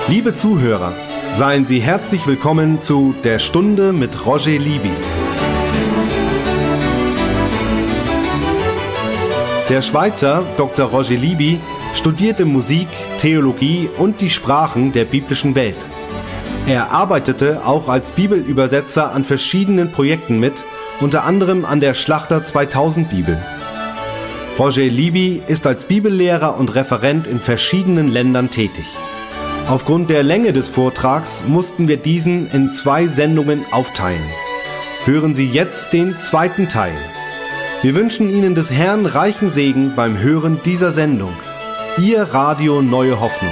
Liebe Zuhörer, seien Sie herzlich willkommen zu Der Stunde mit Roger Libby. Der Schweizer Dr. Roger Libby studierte Musik, Theologie und die Sprachen der biblischen Welt. Er arbeitete auch als Bibelübersetzer an verschiedenen Projekten mit, unter anderem an der Schlachter 2000 Bibel. Roger Libby ist als Bibellehrer und Referent in verschiedenen Ländern tätig. Aufgrund der Länge des Vortrags mussten wir diesen in 2 Sendungen aufteilen. Hören Sie jetzt den zweiten Teil. Wir wünschen Ihnen des Herrn reichen Segen beim Hören dieser Sendung. Ihr Radio Neue Hoffnung.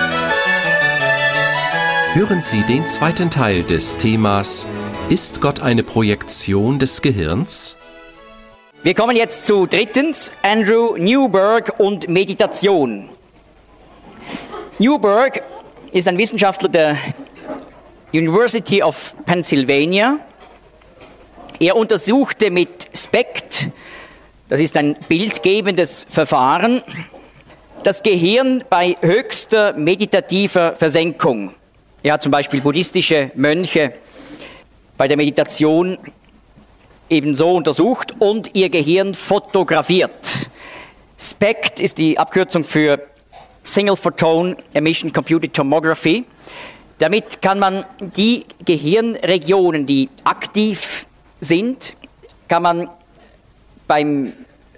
Hören Sie den zweiten Teil des Themas Ist Gott eine Projektion des Gehirns? Wir kommen jetzt zu drittens, Andrew Newberg und Meditation. Newberg ist ein Wissenschaftler der University of Pennsylvania. Er untersuchte mit SPECT, das ist ein bildgebendes Verfahren, das Gehirn bei höchster meditativer Versenkung. Er hat zum Beispiel buddhistische Mönche bei der Meditation ebenso untersucht und ihr Gehirn fotografiert. SPECT ist die Abkürzung für Single Photon Emission Computed Tomography. Damit kann man die Gehirnregionen, die aktiv sind, kann man beim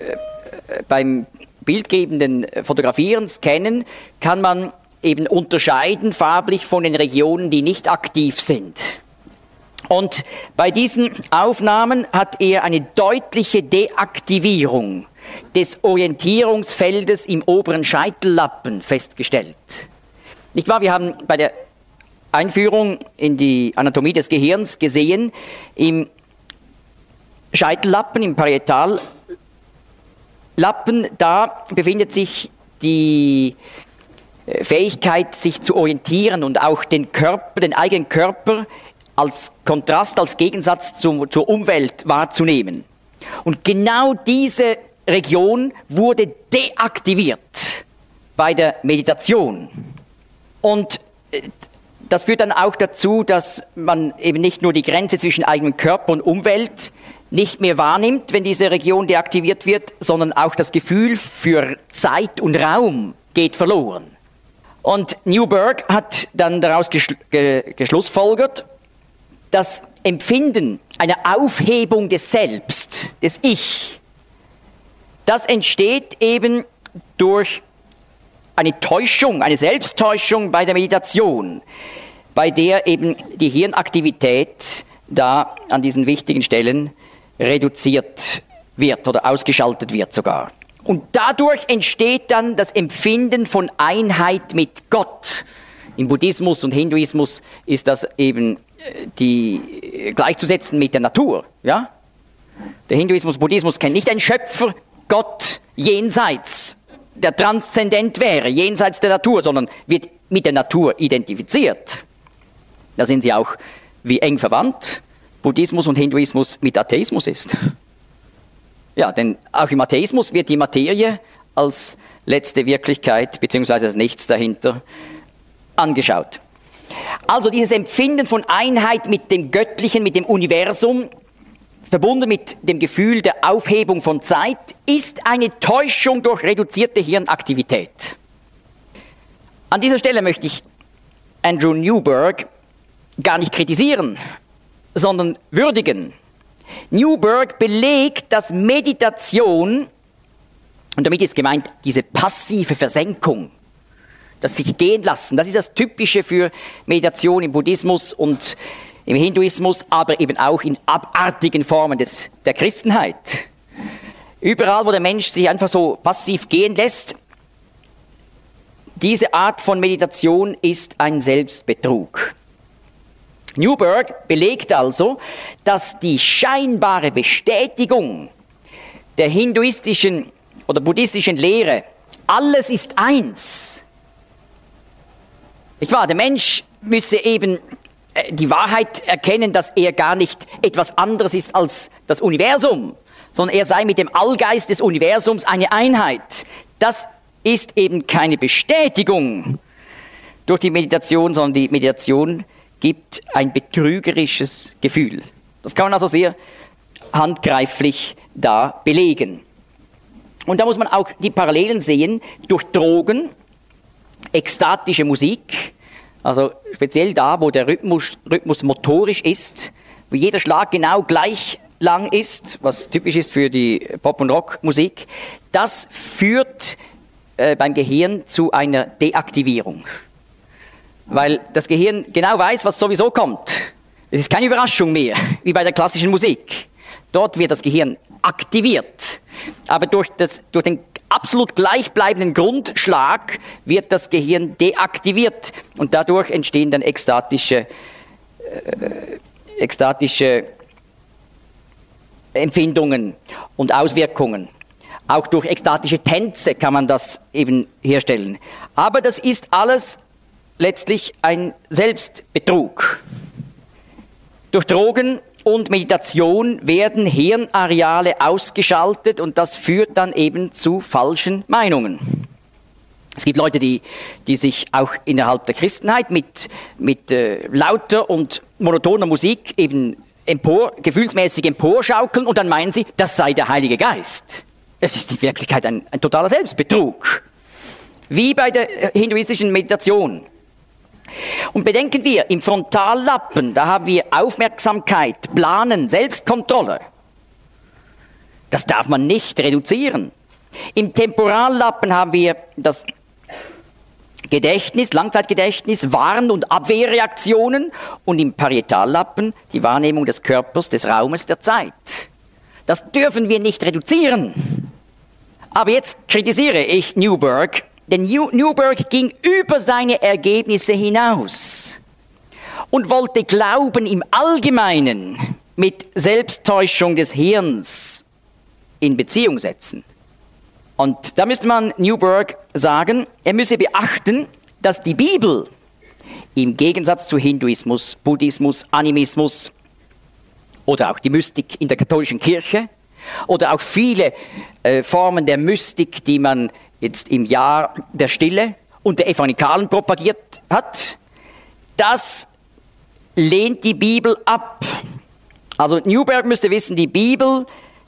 bildgebenden Fotografieren, Scannen, kann man eben unterscheiden farblich von den Regionen, die nicht aktiv sind. Und bei diesen Aufnahmen hat er eine deutliche Deaktivierung des Orientierungsfeldes im oberen Scheitellappen festgestellt. Nicht wahr? Wir haben bei der Einführung in die Anatomie des Gehirns gesehen, im Scheitellappen, im Parietallappen, da befindet sich die Fähigkeit, sich zu orientieren und auch den Körper, den eigenen Körper als Kontrast, als Gegensatz zur Umwelt wahrzunehmen. Und genau diese Region wurde deaktiviert bei der Meditation. Und das führt dann auch dazu, dass man eben nicht nur die Grenze zwischen eigenem Körper und Umwelt nicht mehr wahrnimmt, wenn diese Region deaktiviert wird, sondern auch das Gefühl für Zeit und Raum geht verloren. Und Newberg hat dann daraus geschlussfolgert, das Empfinden einer Aufhebung des Selbst, des Ich, das entsteht eben durch eine Täuschung, eine Selbsttäuschung bei der Meditation, bei der eben die Hirnaktivität da an diesen wichtigen Stellen reduziert wird oder ausgeschaltet wird sogar. Und dadurch entsteht dann das Empfinden von Einheit mit Gott. Im Buddhismus und Hinduismus ist das eben gleichzusetzen mit der Natur. Ja? Der Hinduismus, Buddhismus kennt nicht einen Schöpfer, Gott jenseits, der transzendent wäre, jenseits der Natur, sondern wird mit der Natur identifiziert. Da sind sie auch wie eng verwandt, Buddhismus und Hinduismus mit Atheismus ist. Ja, denn auch im Atheismus wird die Materie als letzte Wirklichkeit bzw. als Nichts dahinter angeschaut. Also dieses Empfinden von Einheit mit dem Göttlichen, mit dem Universum, verbunden mit dem Gefühl der Aufhebung von Zeit, ist eine Täuschung durch reduzierte Hirnaktivität. An dieser Stelle möchte ich Andrew Newberg gar nicht kritisieren, sondern würdigen. Newberg belegt, dass Meditation, und damit ist gemeint diese passive Versenkung, das sich gehen lassen, das ist das Typische für Meditation im Buddhismus und im Hinduismus, aber eben auch in abartigen Formen der Christenheit. Überall, wo der Mensch sich einfach so passiv gehen lässt, diese Art von Meditation ist ein Selbstbetrug. Newberg belegt also, dass die scheinbare Bestätigung der hinduistischen oder buddhistischen Lehre, alles ist eins. Nicht wahr? Der Mensch müsse eben die Wahrheit erkennen, dass er gar nicht etwas anderes ist als das Universum, sondern er sei mit dem Allgeist des Universums eine Einheit. Das ist eben keine Bestätigung durch die Meditation, sondern die Meditation gibt ein betrügerisches Gefühl. Das kann man also sehr handgreiflich da belegen. Und da muss man auch die Parallelen sehen durch Drogen, ekstatische Musik, also speziell da, wo der Rhythmus motorisch ist, wo jeder Schlag genau gleich lang ist, was typisch ist für die Pop- und Rockmusik, das führt beim Gehirn zu einer Deaktivierung. Weil das Gehirn genau weiß, was sowieso kommt. Es ist keine Überraschung mehr, wie bei der klassischen Musik. Dort wird das Gehirn aktiviert. Aber durch den absolut gleichbleibenden Grundschlag wird das Gehirn deaktiviert. Und dadurch entstehen dann ekstatische Empfindungen und Auswirkungen. Auch durch ekstatische Tänze kann man das eben herstellen. Aber das ist alles letztlich ein Selbstbetrug. Durch Drogen und Meditation werden Hirnareale ausgeschaltet und das führt dann eben zu falschen Meinungen. Es gibt Leute, die sich auch innerhalb der Christenheit mit lauter und monotoner Musik eben gefühlsmäßig emporschaukeln und dann meinen sie, das sei der Heilige Geist. Es ist in Wirklichkeit ein totaler Selbstbetrug. Wie bei der hinduistischen Meditation. Und bedenken wir, im Frontallappen, da haben wir Aufmerksamkeit, Planen, Selbstkontrolle. Das darf man nicht reduzieren. Im Temporallappen haben wir das Gedächtnis, Langzeitgedächtnis, Warn- und Abwehrreaktionen und im Parietallappen die Wahrnehmung des Körpers, des Raumes, der Zeit. Das dürfen wir nicht reduzieren. Aber jetzt kritisiere ich Newberg, denn Newberg ging über seine Ergebnisse hinaus und wollte Glauben im Allgemeinen mit Selbsttäuschung des Hirns in Beziehung setzen. Und da müsste man Newberg sagen, er müsse beachten, dass die Bibel im Gegensatz zu Hinduismus, Buddhismus, Animismus oder auch die Mystik in der katholischen Kirche oder auch viele Formen der Mystik, die man jetzt im Jahr der Stille und der Evangelikalen propagiert hat, das lehnt die Bibel ab. Also Newberg müsste wissen, die Bibel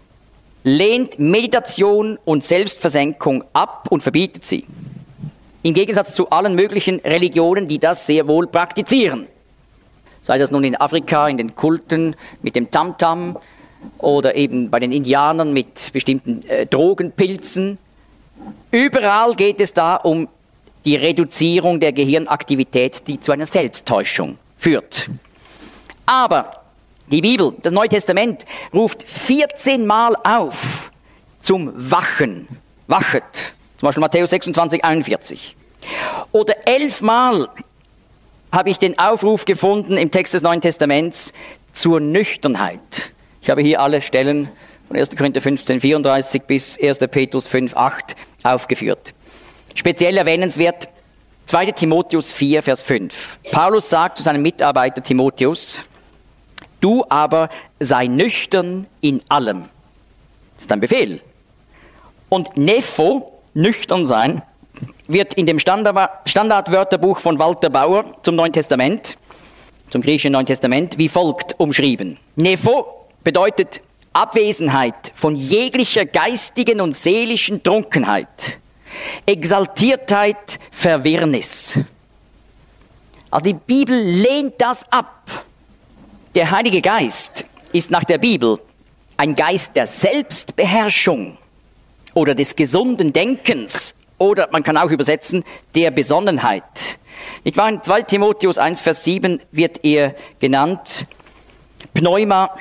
lehnt Meditation und Selbstversenkung ab und verbietet sie. Im Gegensatz zu allen möglichen Religionen, die das sehr wohl praktizieren. Sei das nun in Afrika, in den Kulten mit dem Tamtam oder eben bei den Indianern mit bestimmten Drogenpilzen. Überall geht es da um die Reduzierung der Gehirnaktivität, die zu einer Selbsttäuschung führt. Aber die Bibel, das Neue Testament, ruft 14 Mal auf zum Wachen. Wachet. Zum Beispiel Matthäus 26, 41. Oder 11 Mal habe ich den Aufruf gefunden im Text des Neuen Testaments zur Nüchternheit. Ich habe hier alle Stellen von 1. Korinther 15, 34 bis 1. Petrus 5, 8 aufgeführt. Speziell erwähnenswert 2. Timotheus 4, Vers 5. Paulus sagt zu seinem Mitarbeiter Timotheus, du aber sei nüchtern in allem. Das ist ein Befehl. Und Nepho, nüchtern sein, wird in dem Standardwörterbuch von Walter Bauer zum Neuen Testament, zum griechischen Neuen Testament, wie folgt umschrieben. Nepho bedeutet Abwesenheit von jeglicher geistigen und seelischen Trunkenheit, Exaltiertheit, Verwirrnis. Also die Bibel lehnt das ab. Der Heilige Geist ist nach der Bibel ein Geist der Selbstbeherrschung oder des gesunden Denkens oder man kann auch übersetzen, der Besonnenheit. Nicht wahr? In 2 Timotheus 1, Vers 7 wird er genannt, Pneuma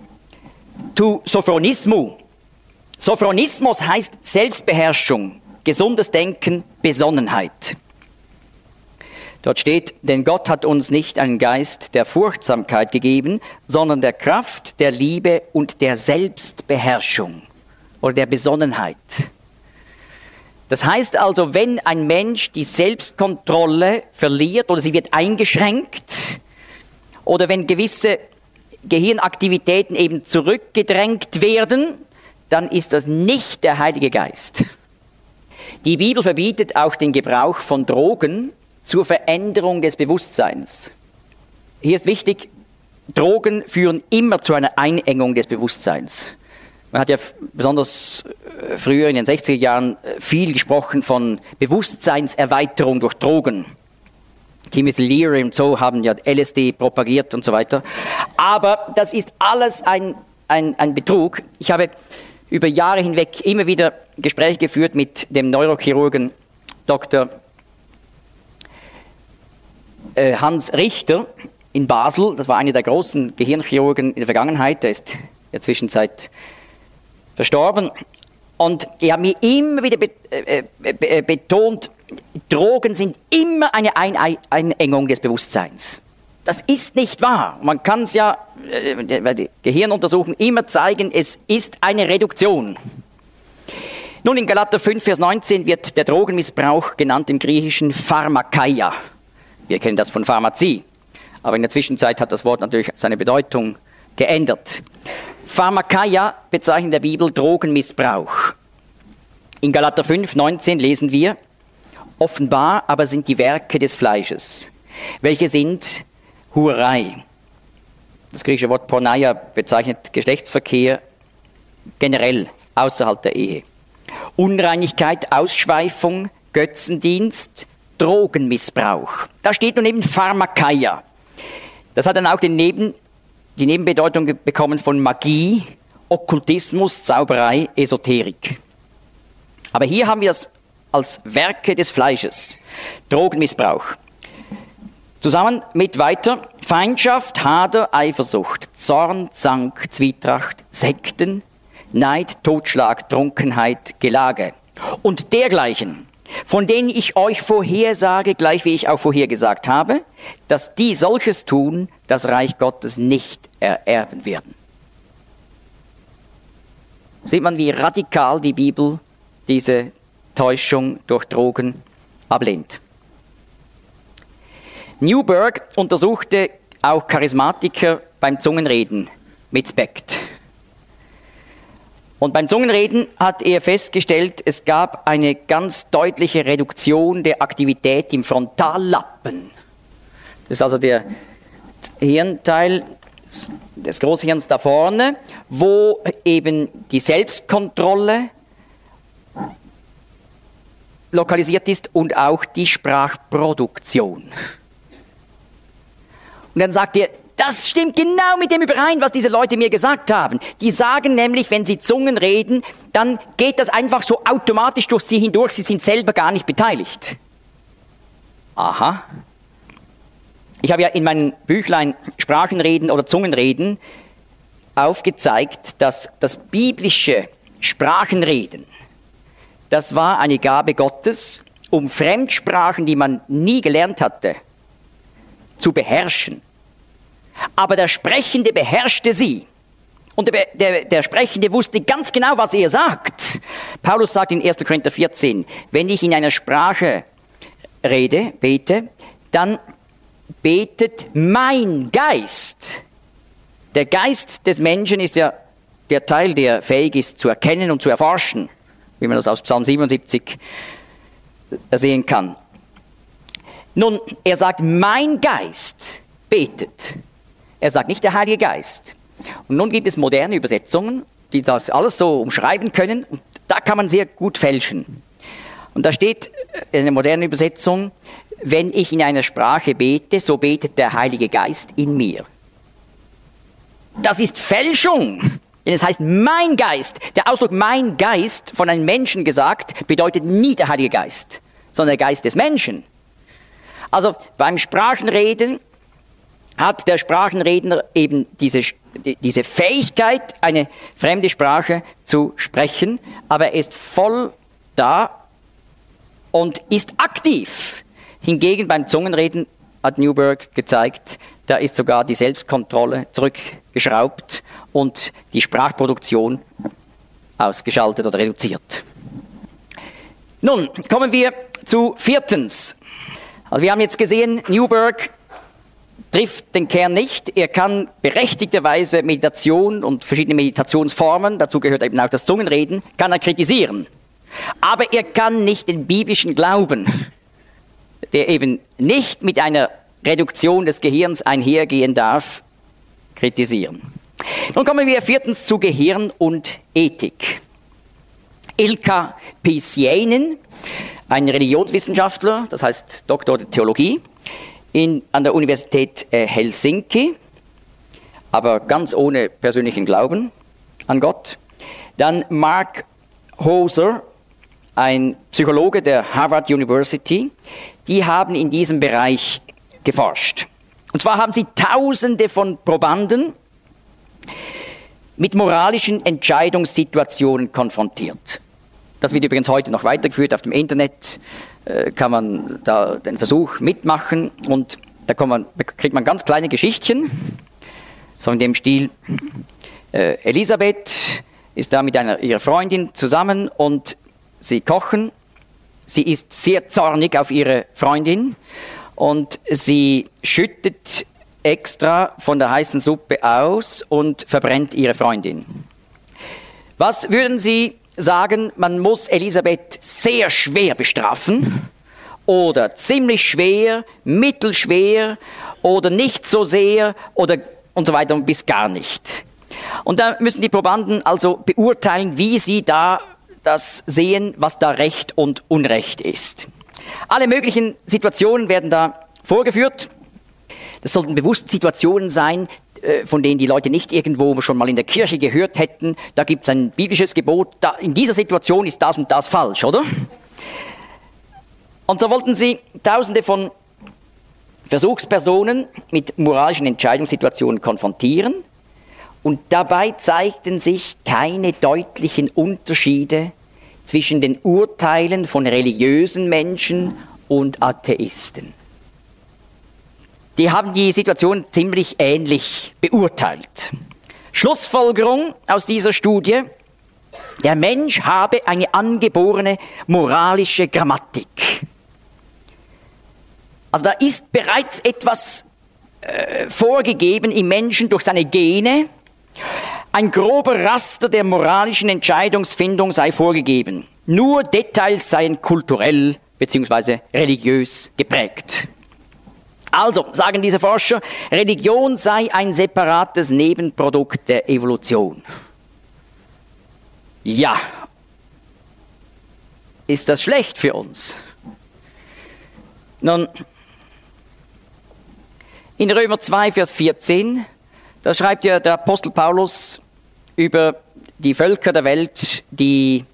tu Sophronismu. Sophronismus heißt Selbstbeherrschung, gesundes Denken, Besonnenheit. Dort steht, denn Gott hat uns nicht einen Geist der Furchtsamkeit gegeben, sondern der Kraft, der Liebe und der Selbstbeherrschung oder der Besonnenheit. Das heißt also, wenn ein Mensch die Selbstkontrolle verliert oder sie wird eingeschränkt oder wenn gewisse Gehirnaktivitäten eben zurückgedrängt werden, dann ist das nicht der Heilige Geist. Die Bibel verbietet auch den Gebrauch von Drogen zur Veränderung des Bewusstseins. Hier ist wichtig, Drogen führen immer zu einer Einengung des Bewusstseins. Man hat ja besonders früher in den 60er Jahren viel gesprochen von Bewusstseinserweiterung durch Drogen. Timothy Leary und so haben ja LSD propagiert und so weiter. Aber das ist alles ein Betrug. Ich habe über Jahre hinweg immer wieder Gespräche geführt mit dem Neurochirurgen Dr. Hans Richter in Basel. Das war einer der großen Gehirnchirurgen in der Vergangenheit. Der ist in der Zwischenzeit verstorben. Und er hat mir immer wieder betont, Drogen sind immer eine Einengung des Bewusstseins. Das ist nicht wahr. Man kann es ja bei den Gehirnuntersuchungen immer zeigen, es ist eine Reduktion. Nun, in Galater 5, Vers 19 wird der Drogenmissbrauch genannt im Griechischen Pharmakeia. Wir kennen das von Pharmazie. Aber in der Zwischenzeit hat das Wort natürlich seine Bedeutung geändert. Pharmakeia bezeichnet in der Bibel Drogenmissbrauch. In Galater 5, 19 lesen wir, offenbar aber sind die Werke des Fleisches, welche sind Hurerei. Das griechische Wort Porneia bezeichnet Geschlechtsverkehr generell außerhalb der Ehe. Unreinigkeit, Ausschweifung, Götzendienst, Drogenmissbrauch. Da steht nun eben Pharmakeia. Das hat dann auch die Nebenbedeutung bekommen von Magie, Okkultismus, Zauberei, Esoterik. Aber hier haben wir es als Werke des Fleisches, Drogenmissbrauch. Zusammen mit weiter Feindschaft, Hader, Eifersucht, Zorn, Zank, Zwietracht, Sekten, Neid, Totschlag, Trunkenheit, Gelage und dergleichen, von denen ich euch vorhersage, gleich wie ich auch vorhergesagt habe, dass die solches tun, das Reich Gottes nicht ererben werden. Sieht man, wie radikal die Bibel diese Täuschung durch Drogen ablehnt. Newberg untersuchte auch Charismatiker beim Zungenreden mit Spekt. Und beim Zungenreden hat er festgestellt, es gab eine ganz deutliche Reduktion der Aktivität im Frontallappen. Das ist also der Hirnteil des Großhirns da vorne, wo eben die Selbstkontrolle lokalisiert ist und auch die Sprachproduktion. Und dann sagt er, das stimmt genau mit dem überein, was diese Leute mir gesagt haben. Die sagen nämlich, wenn sie Zungen reden, dann geht das einfach so automatisch durch sie hindurch, sie sind selber gar nicht beteiligt. Aha. Ich habe ja in meinem Büchlein Sprachenreden oder Zungenreden aufgezeigt, dass das biblische Sprachenreden, das war eine Gabe Gottes, um Fremdsprachen, die man nie gelernt hatte, zu beherrschen. Aber der Sprechende beherrschte sie. Und der Sprechende wusste ganz genau, was er sagt. Paulus sagt in 1. Korinther 14, wenn ich in einer Sprache bete, dann betet mein Geist. Der Geist des Menschen ist ja der Teil, der fähig ist zu erkennen und zu erforschen, wie man das aus Psalm 77 sehen kann. Nun, er sagt, mein Geist betet. Er sagt nicht der Heilige Geist. Und nun gibt es moderne Übersetzungen, die das alles so umschreiben können. Und da kann man sehr gut fälschen. Und da steht in der modernen Übersetzung, wenn ich in einer Sprache bete, so betet der Heilige Geist in mir. Das ist Fälschung. Denn es heißt mein Geist. Der Ausdruck mein Geist, von einem Menschen gesagt, bedeutet nie der Heilige Geist, sondern der Geist des Menschen. Also beim Sprachenreden hat der Sprachenredner eben diese Fähigkeit, eine fremde Sprache zu sprechen, aber er ist voll da und ist aktiv. Hingegen beim Zungenreden hat Newberg gezeigt, da ist sogar die Selbstkontrolle zurückgeschraubt und die Sprachproduktion ausgeschaltet oder reduziert. Nun kommen wir zu viertens. Also wir haben jetzt gesehen, Newberg trifft den Kern nicht. Er kann berechtigterweise Meditation und verschiedene Meditationsformen, dazu gehört eben auch das Zungenreden, kann er kritisieren. Aber er kann nicht den biblischen Glauben der eben nicht mit einer Reduktion des Gehirns einhergehen darf, kritisieren. Nun kommen wir viertens zu Gehirn und Ethik. Ilkka Piisiainen, ein Religionswissenschaftler, das heißt Doktor der Theologie, an der Universität Helsinki, aber ganz ohne persönlichen Glauben an Gott. Dann Mark Hoser, ein Psychologe der Harvard University, die haben in diesem Bereich geforscht. Und zwar haben sie Tausende von Probanden mit moralischen Entscheidungssituationen konfrontiert. Das wird übrigens heute noch weitergeführt auf dem Internet, kann man da den Versuch mitmachen und da kriegt man ganz kleine Geschichtchen, so in dem Stil, Elisabeth ist da mit ihrer Freundin zusammen und sie kochen, sie ist sehr zornig auf ihre Freundin und sie schüttet extra von der heißen Suppe aus und verbrennt ihre Freundin. Was würden Sie sagen, man muss Elisabeth sehr schwer bestrafen oder ziemlich schwer, mittelschwer oder nicht so sehr oder und so weiter und bis gar nicht. Und da müssen die Probanden also beurteilen, wie sie da das sehen, was da Recht und Unrecht ist. Alle möglichen Situationen werden da vorgeführt. Das sollten bewusst Situationen sein, von denen die Leute nicht irgendwo schon mal in der Kirche gehört hätten. Da gibt es ein biblisches Gebot, in dieser Situation ist das und das falsch, oder? Und so wollten sie Tausende von Versuchspersonen mit moralischen Entscheidungssituationen konfrontieren und dabei zeigten sich keine deutlichen Unterschiede zwischen den Urteilen von religiösen Menschen und Atheisten. Die haben die Situation ziemlich ähnlich beurteilt. Schlussfolgerung aus dieser Studie: Der Mensch habe eine angeborene moralische Grammatik. Also da ist bereits etwas vorgegeben im Menschen durch seine Gene. Ein grober Raster der moralischen Entscheidungsfindung sei vorgegeben. Nur Details seien kulturell bzw. religiös geprägt. Also, sagen diese Forscher, Religion sei ein separates Nebenprodukt der Evolution. Ja, ist das schlecht für uns? Nun, in Römer 2, Vers 14, da schreibt ja der Apostel Paulus über die Völker der Welt, die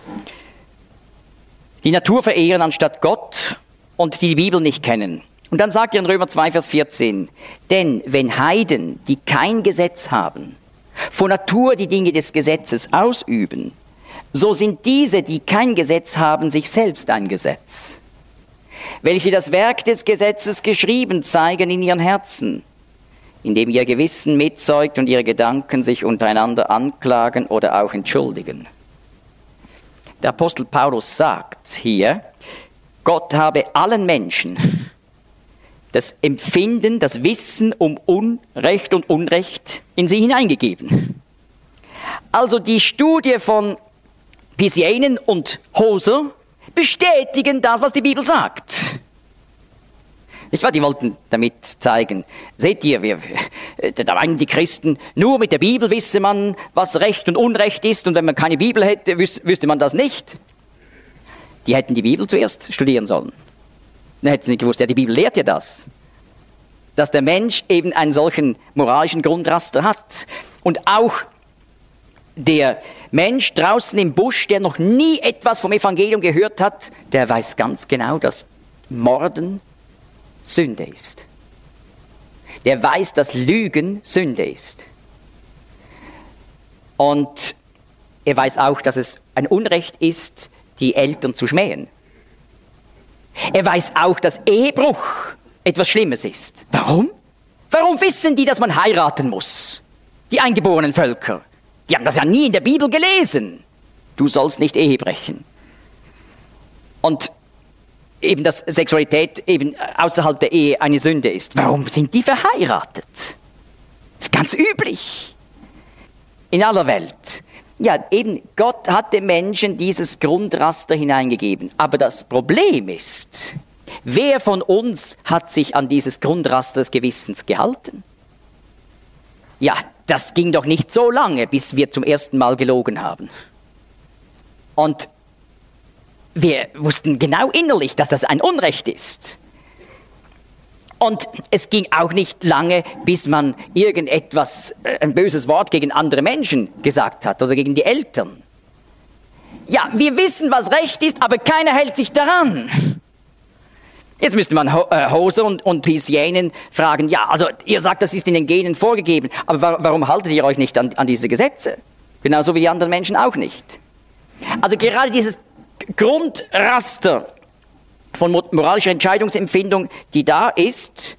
die Natur verehren anstatt Gott und die Bibel nicht kennen. Und dann sagt er in Römer 2, Vers 14, denn wenn Heiden, die kein Gesetz haben, von Natur die Dinge des Gesetzes ausüben, so sind diese, die kein Gesetz haben, sich selbst ein Gesetz, welche das Werk des Gesetzes geschrieben zeigen in ihren Herzen, indem ihr Gewissen mitzeugt und ihre Gedanken sich untereinander anklagen oder auch entschuldigen. Der Apostel Paulus sagt hier, Gott habe allen Menschen das Empfinden, das Wissen um Unrecht und Unrecht in sie hineingegeben. Also die Studie von Piisiainen und Hoser bestätigen das, was die Bibel sagt. Nicht wahr? Die wollten damit zeigen, seht ihr, da meinen die Christen, nur mit der Bibel wisse man, was Recht und Unrecht ist, und wenn man keine Bibel hätte, wüsste man das nicht. Die hätten die Bibel zuerst studieren sollen. Dann hätten sie nicht gewusst, ja, die Bibel lehrt ja das, dass der Mensch eben einen solchen moralischen Grundraster hat. Und auch der Mensch draußen im Busch, der noch nie etwas vom Evangelium gehört hat, der weiß ganz genau, dass Morden Sünde ist. Der weiß, dass Lügen Sünde ist. Und er weiß auch, dass es ein Unrecht ist, die Eltern zu schmähen. Er weiß auch, dass Ehebruch etwas Schlimmes ist. Warum? Warum wissen die, dass man heiraten muss? Die eingeborenen Völker. Die haben das ja nie in der Bibel gelesen. Du sollst nicht Ehe brechen. Und eben, dass Sexualität eben außerhalb der Ehe eine Sünde ist. Warum sind die verheiratet? Das ist ganz üblich. In aller Welt. Ja, eben, Gott hat dem Menschen dieses Grundraster hineingegeben. Aber das Problem ist, Wer von uns hat sich an dieses Grundraster des Gewissens gehalten? Ja, das ging doch nicht so lange, bis wir zum ersten Mal gelogen haben. Und wir wussten genau innerlich, dass das ein Unrecht ist. Und es ging auch nicht lange, bis man irgendetwas, ein böses Wort gegen andere Menschen gesagt hat oder gegen die Eltern. Ja, wir wissen, was Recht ist, aber keiner hält sich daran. Jetzt müsste man Hauser und Piaseinen fragen, ja, also ihr sagt, das ist in den Genen vorgegeben, aber warum haltet ihr euch nicht an diese Gesetze? Genauso wie die anderen Menschen auch nicht. Also gerade dieses Grundraster von moralischer Entscheidungsempfindung, die da ist,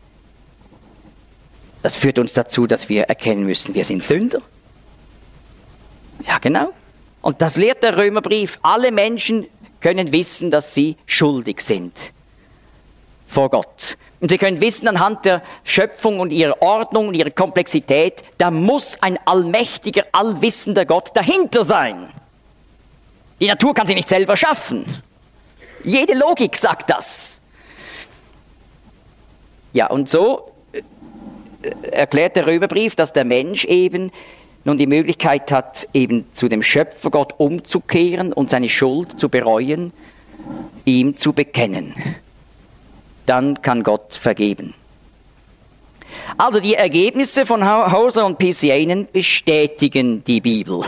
das führt uns dazu, dass wir erkennen müssen, wir sind Sünder. Ja, genau. Und das lehrt der Römerbrief. Alle Menschen können wissen, dass sie schuldig sind vor Gott. Und sie können wissen, anhand der Schöpfung und ihrer Ordnung und ihrer Komplexität, da muss ein allmächtiger, allwissender Gott dahinter sein. Die Natur kann sie nicht selber schaffen. Jede Logik sagt das. Ja, und so erklärt der Römerbrief, dass der Mensch eben nun die Möglichkeit hat, eben zu dem Schöpfergott umzukehren und seine Schuld zu bereuen, ihm zu bekennen. Dann kann Gott vergeben. Also die Ergebnisse von Hauser und Piaseinen bestätigen die Bibel.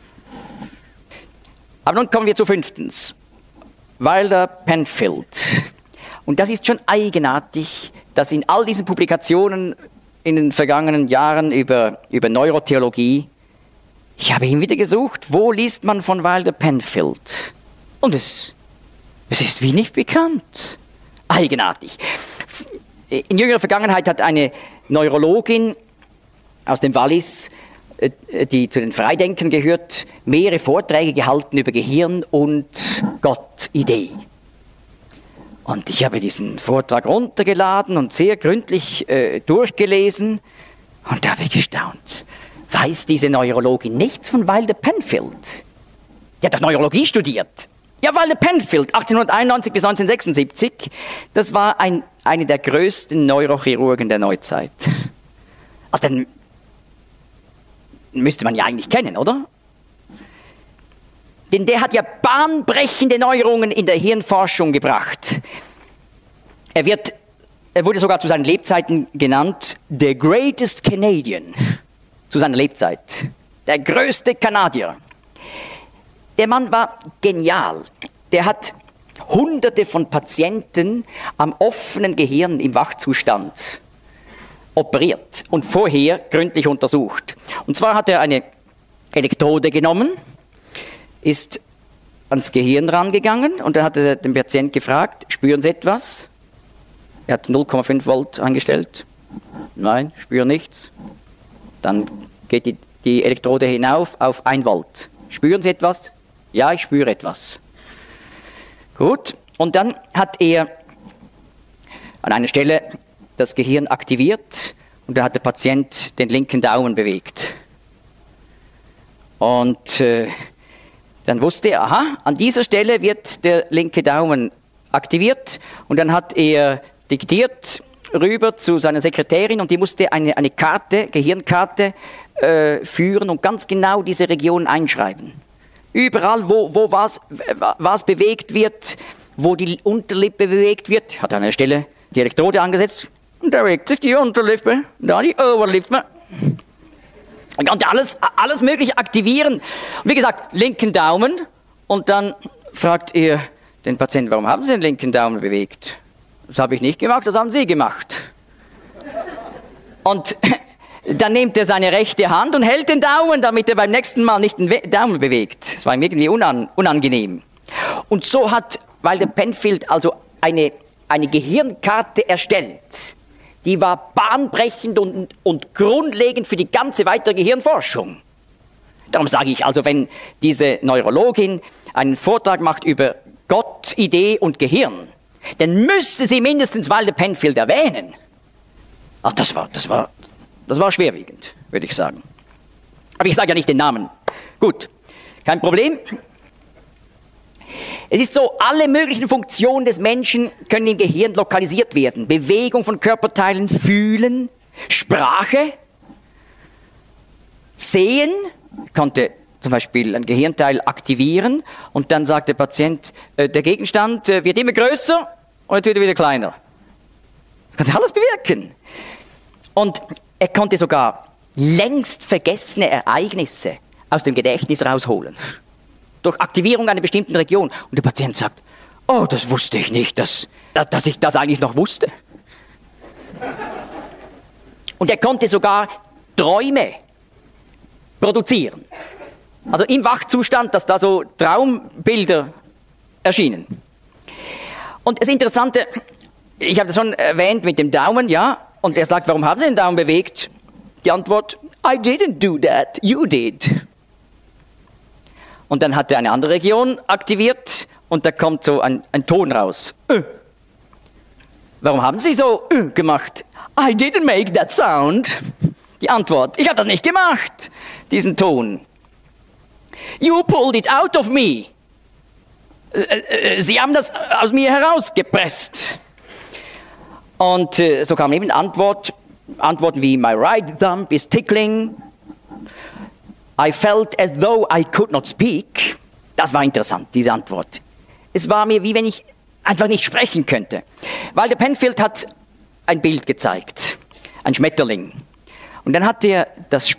Aber nun kommen wir zu 5. Wilder Penfield. Und das ist schon eigenartig, dass in all diesen Publikationen in den vergangenen Jahren über Neurotheologie, ich habe ihn wieder gesucht, wo liest man von Wilder Penfield? Und es ist wie nicht bekannt. Eigenartig. In jüngerer Vergangenheit hat eine Neurologin aus dem Wallis, die zu den Freidenkern gehört, mehrere Vorträge gehalten über Gehirn und Gott-Idee. Und ich habe diesen Vortrag runtergeladen und sehr gründlich durchgelesen und da habe ich gestaunt. Weiß diese Neurologin nichts von Wilder Penfield? Die hat doch Neurologie studiert. Ja, Wilder Penfield, 1891 bis 1976, das war eine der größten Neurochirurgen der Neuzeit. Also den müsste man ja eigentlich kennen, oder? Denn der hat ja bahnbrechende Neuerungen in der Hirnforschung gebracht. Er wurde sogar zu seinen Lebzeiten genannt, the greatest Canadian, zu seiner Lebzeit. Der größte Kanadier. Der Mann war genial. Der hat Hunderte von Patienten am offenen Gehirn im Wachzustand operiert und vorher gründlich untersucht. Und zwar hat er eine Elektrode genommen, ist ans Gehirn rangegangen und dann hat er den Patienten gefragt, spüren Sie etwas? Er hat 0,5 Volt eingestellt. Nein, spüren nichts. Dann geht die Elektrode hinauf auf 1 Volt. Spüren Sie etwas? Ja, ich spüre etwas. Gut, und dann hat er an einer Stelle das Gehirn aktiviert und da hat der Patient den linken Daumen bewegt. Und dann wusste er, aha, an dieser Stelle wird der linke Daumen aktiviert und dann hat er diktiert rüber zu seiner Sekretärin und die musste eine Karte, Gehirnkarte führen und ganz genau diese Region einschreiben. Überall, wo was bewegt wird, wo die Unterlippe bewegt wird, hat an einer Stelle die Elektrode angesetzt und da bewegt sich die Unterlippe, da die Oberlippe. Man kann alles Mögliche aktivieren. Und wie gesagt, linken Daumen und dann fragt ihr den Patienten, warum haben Sie den linken Daumen bewegt? Das habe ich nicht gemacht, das haben Sie gemacht. Und dann nimmt er seine rechte Hand und hält den Daumen, damit er beim nächsten Mal nicht den Daumen bewegt. Das war ihm irgendwie unangenehm. Und so hat Wilder Penfield also eine Gehirnkarte erstellt. Die war bahnbrechend und grundlegend für die ganze weitere Gehirnforschung. Darum sage ich also, wenn diese Neurologin einen Vortrag macht über Gott, Idee und Gehirn, dann müsste sie mindestens Wilder Penfield erwähnen. Ach, das war schwerwiegend, würde ich sagen. Aber ich sage ja nicht den Namen. Gut, kein Problem. Es ist so, alle möglichen Funktionen des Menschen können im Gehirn lokalisiert werden. Bewegung von Körperteilen, Fühlen, Sprache, Sehen, konnte zum Beispiel ein Gehirnteil aktivieren und dann sagt der Patient, der Gegenstand wird immer größer und wird wieder kleiner. Das konnte alles bewirken. Und er konnte sogar längst vergessene Ereignisse aus dem Gedächtnis rausholen. Durch Aktivierung einer bestimmten Region. Und der Patient sagt, oh, das wusste ich nicht, dass ich das eigentlich noch wusste. Und er konnte sogar Träume produzieren. Also im Wachzustand, dass da so Traumbilder erschienen. Und das Interessante, ich habe das schon erwähnt mit dem Daumen, ja, und er sagt, warum haben Sie den Daumen bewegt? Die Antwort, I didn't do that, you did. Und dann hat er eine andere Region aktiviert und da kommt so ein Ton raus. Warum haben Sie so gemacht? I didn't make that sound. Die Antwort, ich habe das nicht gemacht, diesen Ton. You pulled it out of me. Sie haben das aus mir herausgepresst. Und so kamen eben Antworten wie, my right thumb is tickling. I felt as though I could not speak. Das war interessant, diese Antwort. Es war mir, wie wenn ich einfach nicht sprechen könnte. Walter Penfield hat ein Bild gezeigt, ein Schmetterling. Und dann hat er das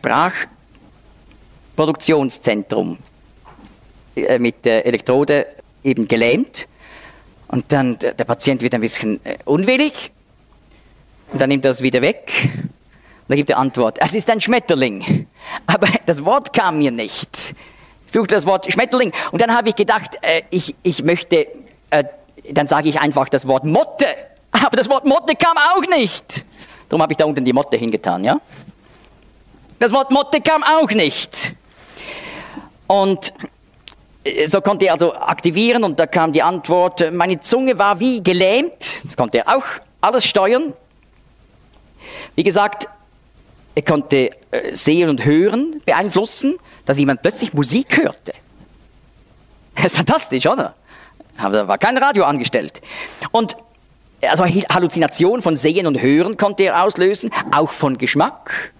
Sprachproduktionszentrum mit der Elektrode eben gelähmt. Und dann der Patient wird ein bisschen unwillig. Und dann nimmt er es wieder weg. Und dann gibt er Antwort, es ist ein Schmetterling. Aber das Wort kam mir nicht. Ich suchte das Wort Schmetterling. Und dann habe ich gedacht, ich möchte, dann sage ich einfach das Wort Motte. Aber das Wort Motte kam auch nicht. Darum habe ich da unten die Motte hingetan, ja? Das Wort Motte kam auch nicht. Und so konnte er also aktivieren und da kam die Antwort, meine Zunge war wie gelähmt. Das konnte er auch alles steuern. Wie gesagt, er konnte Sehen und Hören beeinflussen, dass jemand plötzlich Musik hörte. Das ist fantastisch, oder? Da war kein Radio angestellt. Und also Halluzination von Sehen und Hören konnte er auslösen, auch von Geschmack.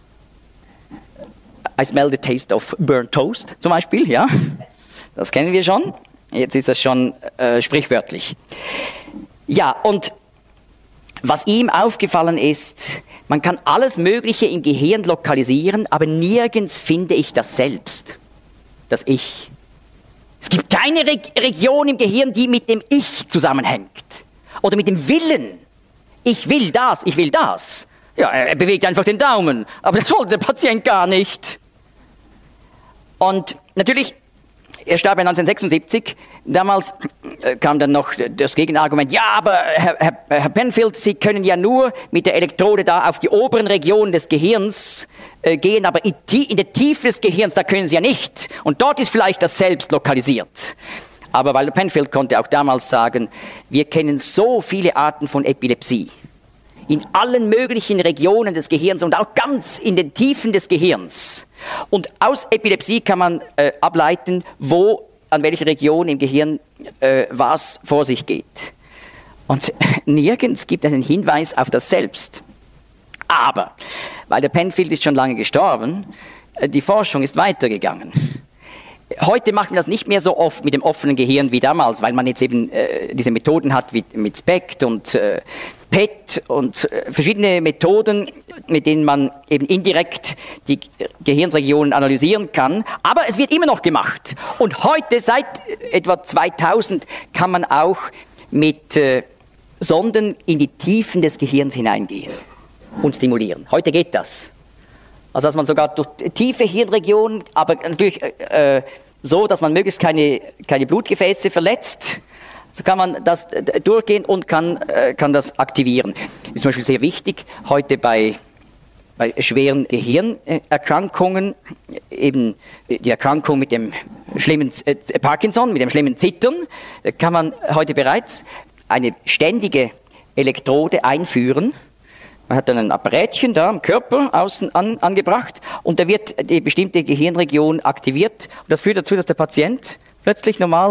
I smell the taste of burnt toast, zum Beispiel, ja. Das kennen wir schon. Jetzt ist das schon sprichwörtlich. Ja, und was ihm aufgefallen ist, man kann alles Mögliche im Gehirn lokalisieren, aber nirgends finde ich das Selbst, das Ich. Es gibt keine Region im Gehirn, die mit dem Ich zusammenhängt. Oder mit dem Willen. Ich will das, ich will das. Ja, er bewegt einfach den Daumen, aber das wollte der Patient gar nicht. Und natürlich, er starb 1976, damals kam dann noch das Gegenargument, ja, aber Herr Penfield, Sie können ja nur mit der Elektrode da auf die oberen Regionen des Gehirns gehen, aber in der Tiefe des Gehirns, da können Sie ja nicht. Und dort ist vielleicht das Selbst lokalisiert. Aber Walter Penfield konnte auch damals sagen, wir kennen so viele Arten von Epilepsie. In allen möglichen Regionen des Gehirns und auch ganz in den Tiefen des Gehirns. Und aus Epilepsie kann man ableiten, an welcher Region im Gehirn was vor sich geht. Und nirgends gibt es einen Hinweis auf das Selbst. Aber, weil der Penfield ist schon lange gestorben, die Forschung ist weitergegangen. Heute machen wir das nicht mehr so oft mit dem offenen Gehirn wie damals, weil man jetzt eben diese Methoden hat wie mit SPECT und PET und verschiedene Methoden, mit denen man eben indirekt die Gehirnsregionen analysieren kann. Aber es wird immer noch gemacht. Und heute, seit etwa 2000, kann man auch mit Sonden in die Tiefen des Gehirns hineingehen und stimulieren. Heute geht das. Also dass man sogar durch tiefe Hirnregionen, aber natürlich so, dass man möglichst keine Blutgefäße verletzt, so kann man das durchgehen und kann das aktivieren. Das ist zum Beispiel sehr wichtig heute bei schweren Gehirnerkrankungen, eben die Erkrankung mit dem schlimmen Parkinson, mit dem schlimmen Zittern, kann man heute bereits eine ständige Elektrode einführen. Man hat dann ein Apparätchen da am Körper außen angebracht und da wird die bestimmte Gehirnregion aktiviert. Und das führt dazu, dass der Patient plötzlich normal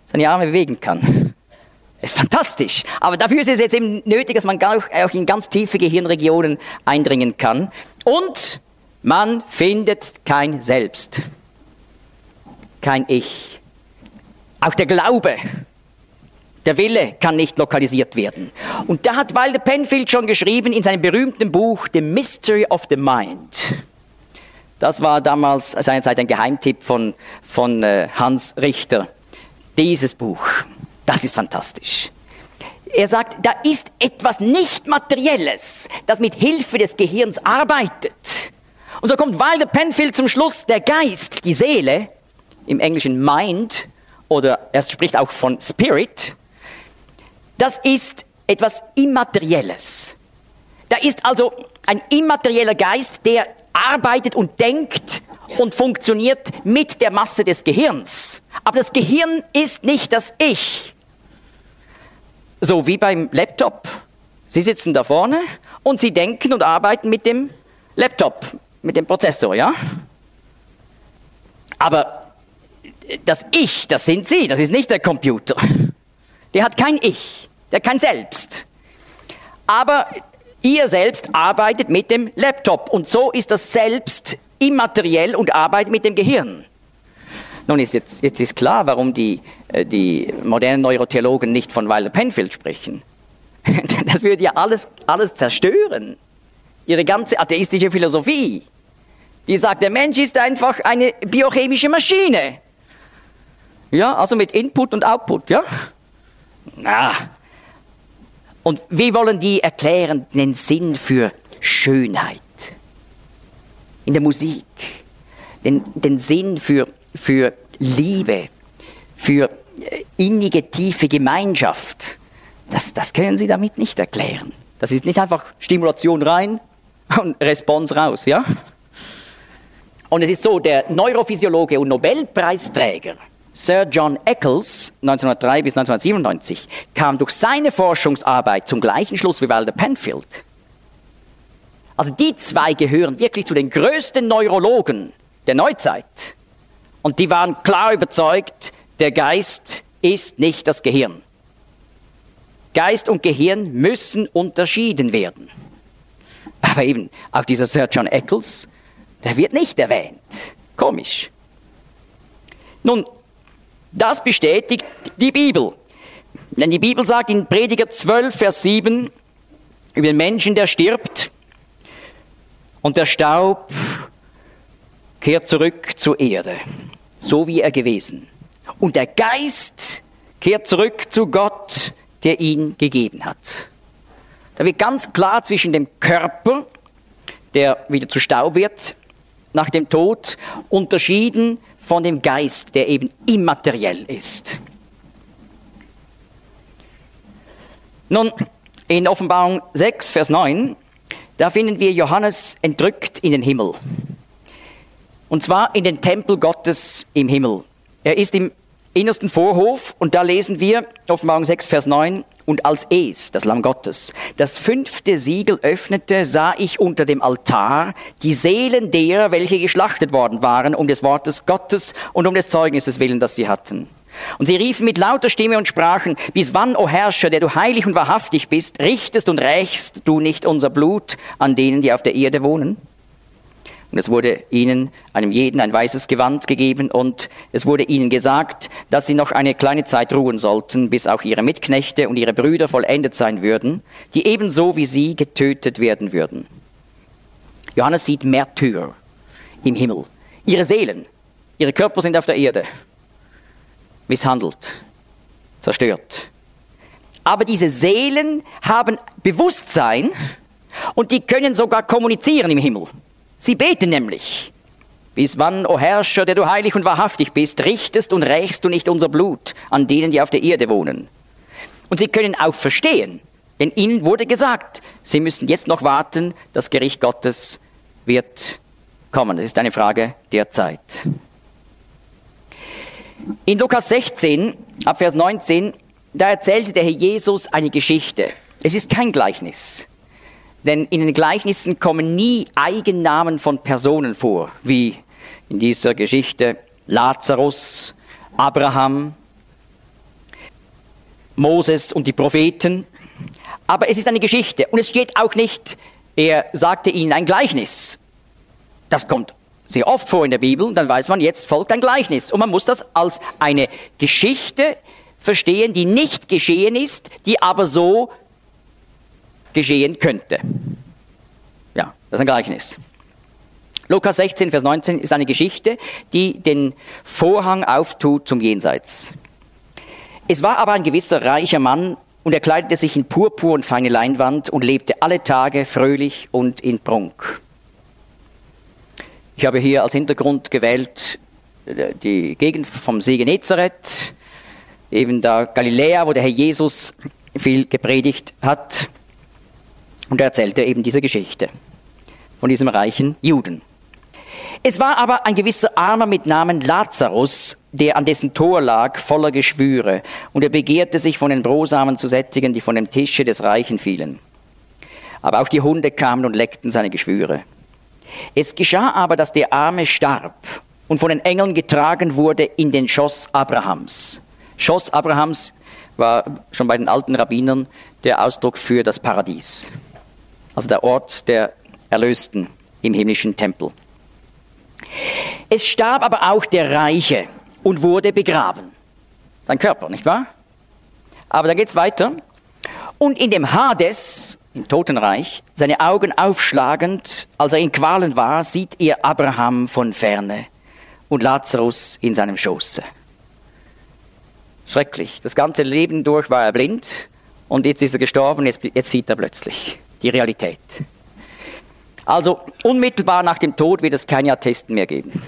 seine Arme bewegen kann. Das ist fantastisch. Aber dafür ist es jetzt eben nötig, dass man auch in ganz tiefe Gehirnregionen eindringen kann. Und man findet kein Selbst, kein Ich. Auch der Glaube, der Wille kann nicht lokalisiert werden. Und da hat Wilder Penfield schon geschrieben in seinem berühmten Buch The Mystery of the Mind. Das war damals seinerzeit ein Geheimtipp von Hans Richter. Dieses Buch, das ist fantastisch. Er sagt, da ist etwas Nicht-Materielles, das mit Hilfe des Gehirns arbeitet. Und so kommt Wilder Penfield zum Schluss, der Geist, die Seele, im Englischen Mind, oder er spricht auch von Spirit, das ist etwas Immaterielles. Da ist also ein immaterieller Geist, der arbeitet und denkt und funktioniert mit der Masse des Gehirns. Aber das Gehirn ist nicht das Ich. So wie beim Laptop. Sie sitzen da vorne und Sie denken und arbeiten mit dem Laptop, mit dem Prozessor, ja? Aber das Ich, das sind Sie, das ist nicht der Computer. Der hat kein Ich, der hat kein Selbst. Aber Ihr Selbst arbeitet mit dem Laptop und so ist das Selbst immateriell und arbeitet mit dem Gehirn. Nun ist jetzt ist klar, warum die modernen Neurotheologen nicht von Wilder Penfield sprechen. Das würde ja alles zerstören. Ihre ganze atheistische Philosophie. Die sagt, der Mensch ist einfach eine biochemische Maschine. Ja, also mit Input und Output, ja? Und wie wollen die erklären den Sinn für Schönheit in der Musik, den Sinn für Liebe, für innige, tiefe Gemeinschaft? Das können sie damit nicht erklären. Das ist nicht einfach Stimulation rein und Response raus, ja? Und es ist so, der Neurophysiologe und Nobelpreisträger Sir John Eccles, 1903 bis 1997, kam durch seine Forschungsarbeit zum gleichen Schluss wie Wilder Penfield. Also die zwei gehören wirklich zu den größten Neurologen der Neuzeit. Und die waren klar überzeugt, der Geist ist nicht das Gehirn. Geist und Gehirn müssen unterschieden werden. Aber eben, auch dieser Sir John Eccles, der wird nicht erwähnt. Komisch. Nun, das bestätigt die Bibel. Denn die Bibel sagt in Prediger 12, Vers 7, über den Menschen, der stirbt, und der Staub kehrt zurück zur Erde, so wie er gewesen. Und der Geist kehrt zurück zu Gott, der ihn gegeben hat. Da wird ganz klar zwischen dem Körper, der wieder zu Staub wird nach dem Tod, unterschieden von dem Geist, der eben immateriell ist. Nun, in Offenbarung 6, Vers 9, da finden wir Johannes entrückt in den Himmel. Und zwar in den Tempel Gottes im Himmel. Er ist im innersten Vorhof und da lesen wir, Offenbarung 6, Vers 9, und als es, das Lamm Gottes, das 5. Siegel öffnete, sah ich unter dem Altar die Seelen derer, welche geschlachtet worden waren, um des Wortes Gottes und um des Zeugnisses willen, das sie hatten. Und sie riefen mit lauter Stimme und sprachen, bis wann, o Herrscher, der du heilig und wahrhaftig bist, richtest und rächst du nicht unser Blut an denen, die auf der Erde wohnen? Und es wurde ihnen, einem jeden, ein weißes Gewand gegeben und es wurde ihnen gesagt, dass sie noch eine kleine Zeit ruhen sollten, bis auch ihre Mitknechte und ihre Brüder vollendet sein würden, die ebenso wie sie getötet werden würden. Johannes sieht Märtyrer im Himmel. Ihre Seelen, ihre Körper sind auf der Erde. Misshandelt, zerstört. Aber diese Seelen haben Bewusstsein und die können sogar kommunizieren im Himmel. Sie beten nämlich, bis wann, o Herrscher, der du heilig und wahrhaftig bist, richtest und rächst du nicht unser Blut an denen, die auf der Erde wohnen. Und sie können auch verstehen, denn ihnen wurde gesagt, sie müssen jetzt noch warten, das Gericht Gottes wird kommen. Es ist eine Frage der Zeit. In Lukas 16, ab Vers 19, da erzählte der Herr Jesus eine Geschichte. Es ist kein Gleichnis. Denn in den Gleichnissen kommen nie Eigennamen von Personen vor, wie in dieser Geschichte Lazarus, Abraham, Moses und die Propheten. Aber es ist eine Geschichte und es steht auch nicht, er sagte ihnen ein Gleichnis. Das kommt sehr oft vor in der Bibel und dann weiß man, jetzt folgt ein Gleichnis. Und man muss das als eine Geschichte verstehen, die nicht geschehen ist, die aber so geschehen könnte. Ja, das ist ein Gleichnis. Lukas 16, Vers 19 ist eine Geschichte, die den Vorhang auftut zum Jenseits. Es war aber ein gewisser reicher Mann und er kleidete sich in Purpur und feine Leinwand und lebte alle Tage fröhlich und in Prunk. Ich habe hier als Hintergrund gewählt die Gegend vom See Genezareth, eben da Galiläa, wo der Herr Jesus viel gepredigt hat. Und er erzählte eben diese Geschichte von diesem reichen Juden. Es war aber ein gewisser Armer mit Namen Lazarus, der an dessen Tor lag, voller Geschwüre, und er begehrte sich von den Brosamen zu sättigen, die von dem Tische des Reichen fielen. Aber auch die Hunde kamen und leckten seine Geschwüre. Es geschah aber, dass der Arme starb und von den Engeln getragen wurde in den Schoß Abrahams. Schoß Abrahams war schon bei den alten Rabbinern der Ausdruck für das Paradies, also der Ort der Erlösten im himmlischen Tempel. Es starb aber auch der Reiche und wurde begraben. Sein Körper, nicht wahr? Aber dann geht's weiter. Und in dem Hades, im Totenreich, seine Augen aufschlagend, als er in Qualen war, sieht er Abraham von ferne und Lazarus in seinem Schoße. Schrecklich. Das ganze Leben durch war er blind und jetzt ist er gestorben, jetzt sieht er plötzlich die Realität. Also unmittelbar nach dem Tod wird es keine Attesten mehr geben.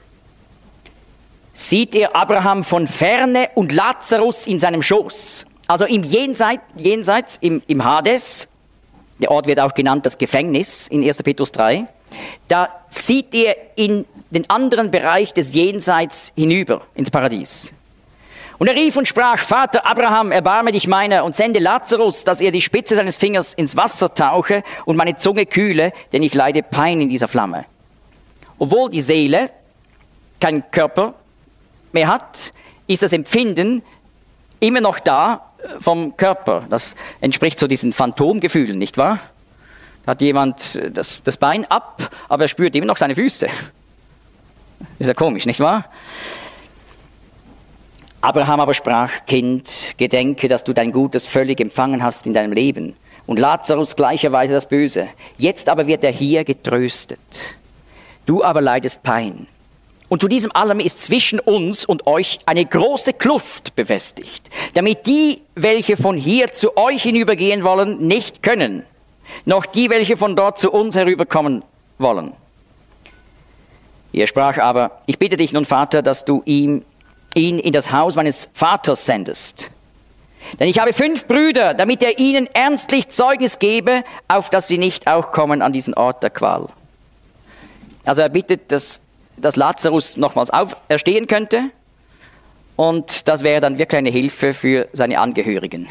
Sieht er Abraham von ferne und Lazarus in seinem Schoß. Also im Jenseits, im Hades, der Ort wird auch genannt das Gefängnis in 1. Petrus 3, da sieht er in den anderen Bereich des Jenseits hinüber ins Paradies. Und er rief und sprach, Vater Abraham, erbarme dich meiner und sende Lazarus, dass er die Spitze seines Fingers ins Wasser tauche und meine Zunge kühle, denn ich leide Pein in dieser Flamme. Obwohl die Seele keinen Körper mehr hat, ist das Empfinden immer noch da vom Körper. Das entspricht so diesen Phantomgefühlen, nicht wahr? Da hat jemand das Bein ab, aber er spürt immer noch seine Füße. Ist ja komisch, nicht wahr? Abraham aber sprach, Kind, gedenke, dass du dein Gutes völlig empfangen hast in deinem Leben und Lazarus gleicherweise das Böse. Jetzt aber wird er hier getröstet. Du aber leidest Pein. Und zu diesem allem ist zwischen uns und euch eine große Kluft befestigt, damit die, welche von hier zu euch hinübergehen wollen, nicht können, noch die, welche von dort zu uns herüberkommen wollen. Er sprach aber, ich bitte dich nun, Vater, dass du ihn in das Haus meines Vaters sendest. Denn ich habe 5 Brüder, damit er ihnen ernstlich Zeugnis gebe, auf dass sie nicht auch kommen an diesen Ort der Qual. Also er bittet, dass Lazarus nochmals auferstehen könnte und das wäre dann wirklich eine Hilfe für seine Angehörigen.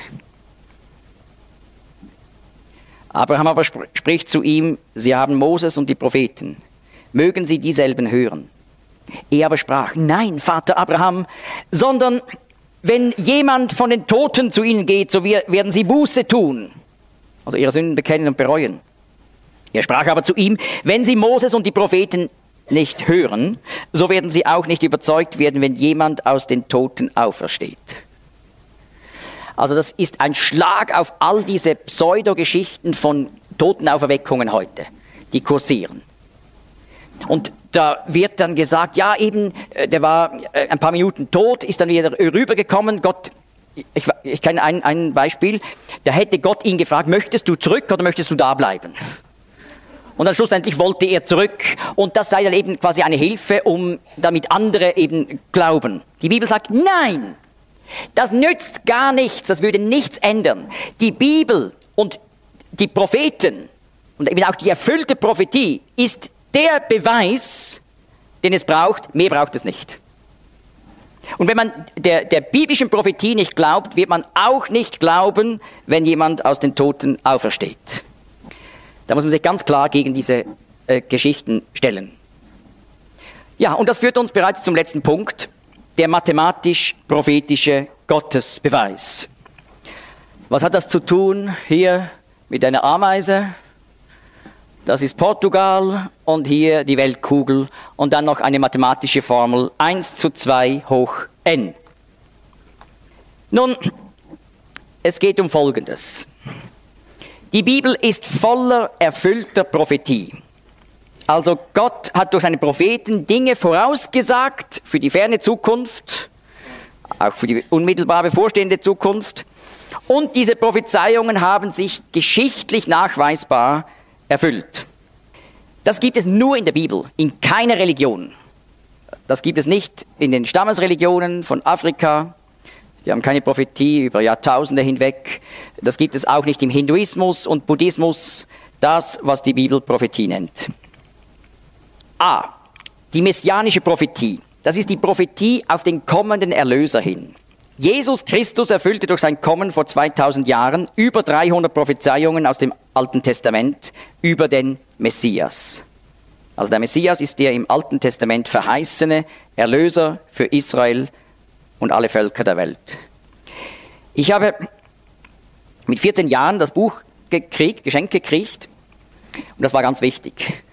Abraham aber spricht zu ihm, sie haben Moses und die Propheten, mögen sie dieselben hören. Er aber sprach, nein, Vater Abraham, sondern wenn jemand von den Toten zu ihnen geht, so werden sie Buße tun, also ihre Sünden bekennen und bereuen. Er sprach aber zu ihm, wenn sie Moses und die Propheten nicht hören, so werden sie auch nicht überzeugt werden, wenn jemand aus den Toten aufersteht. Also das ist ein Schlag auf all diese Pseudogeschichten von Totenauferweckungen heute, die kursieren. Und da wird dann gesagt, ja eben, der war ein paar Minuten tot, ist dann wieder rübergekommen. Gott, ich kenne ein Beispiel, da hätte Gott ihn gefragt, möchtest du zurück oder möchtest du da bleiben? Und dann schlussendlich wollte er zurück und das sei dann eben quasi eine Hilfe, damit andere eben glauben. Die Bibel sagt, nein, das nützt gar nichts, das würde nichts ändern. Die Bibel und die Propheten und eben auch die erfüllte Prophetie ist der Beweis, den es braucht, mehr braucht es nicht. Und wenn man der biblischen Prophetie nicht glaubt, wird man auch nicht glauben, wenn jemand aus den Toten aufersteht. Da muss man sich ganz klar gegen diese Geschichten stellen. Ja, und das führt uns bereits zum letzten Punkt, der mathematisch-prophetische Gottesbeweis. Was hat das zu tun hier mit einer Ameise? Das ist Portugal und hier die Weltkugel und dann noch eine mathematische Formel 1:2 hoch n. Nun, es geht um Folgendes. Die Bibel ist voller erfüllter Prophetie. Also Gott hat durch seine Propheten Dinge vorausgesagt für die ferne Zukunft, auch für die unmittelbar bevorstehende Zukunft. Und diese Prophezeiungen haben sich geschichtlich nachweisbar erfüllt. Das gibt es nur in der Bibel, in keiner Religion. Das gibt es nicht in den Stammesreligionen von Afrika. Die haben keine Prophetie über Jahrtausende hinweg. Das gibt es auch nicht im Hinduismus und Buddhismus, das, was die Bibel Prophetie nennt. A. Die messianische Prophetie. Das ist die Prophetie auf den kommenden Erlöser hin. Jesus Christus erfüllte durch sein Kommen vor 2000 Jahren über 300 Prophezeiungen aus dem Alten Testament über den Messias. Also der Messias ist der im Alten Testament verheißene Erlöser für Israel und alle Völker der Welt. Ich habe mit 14 Jahren das Buch geschenkt gekriegt, und das war ganz wichtig,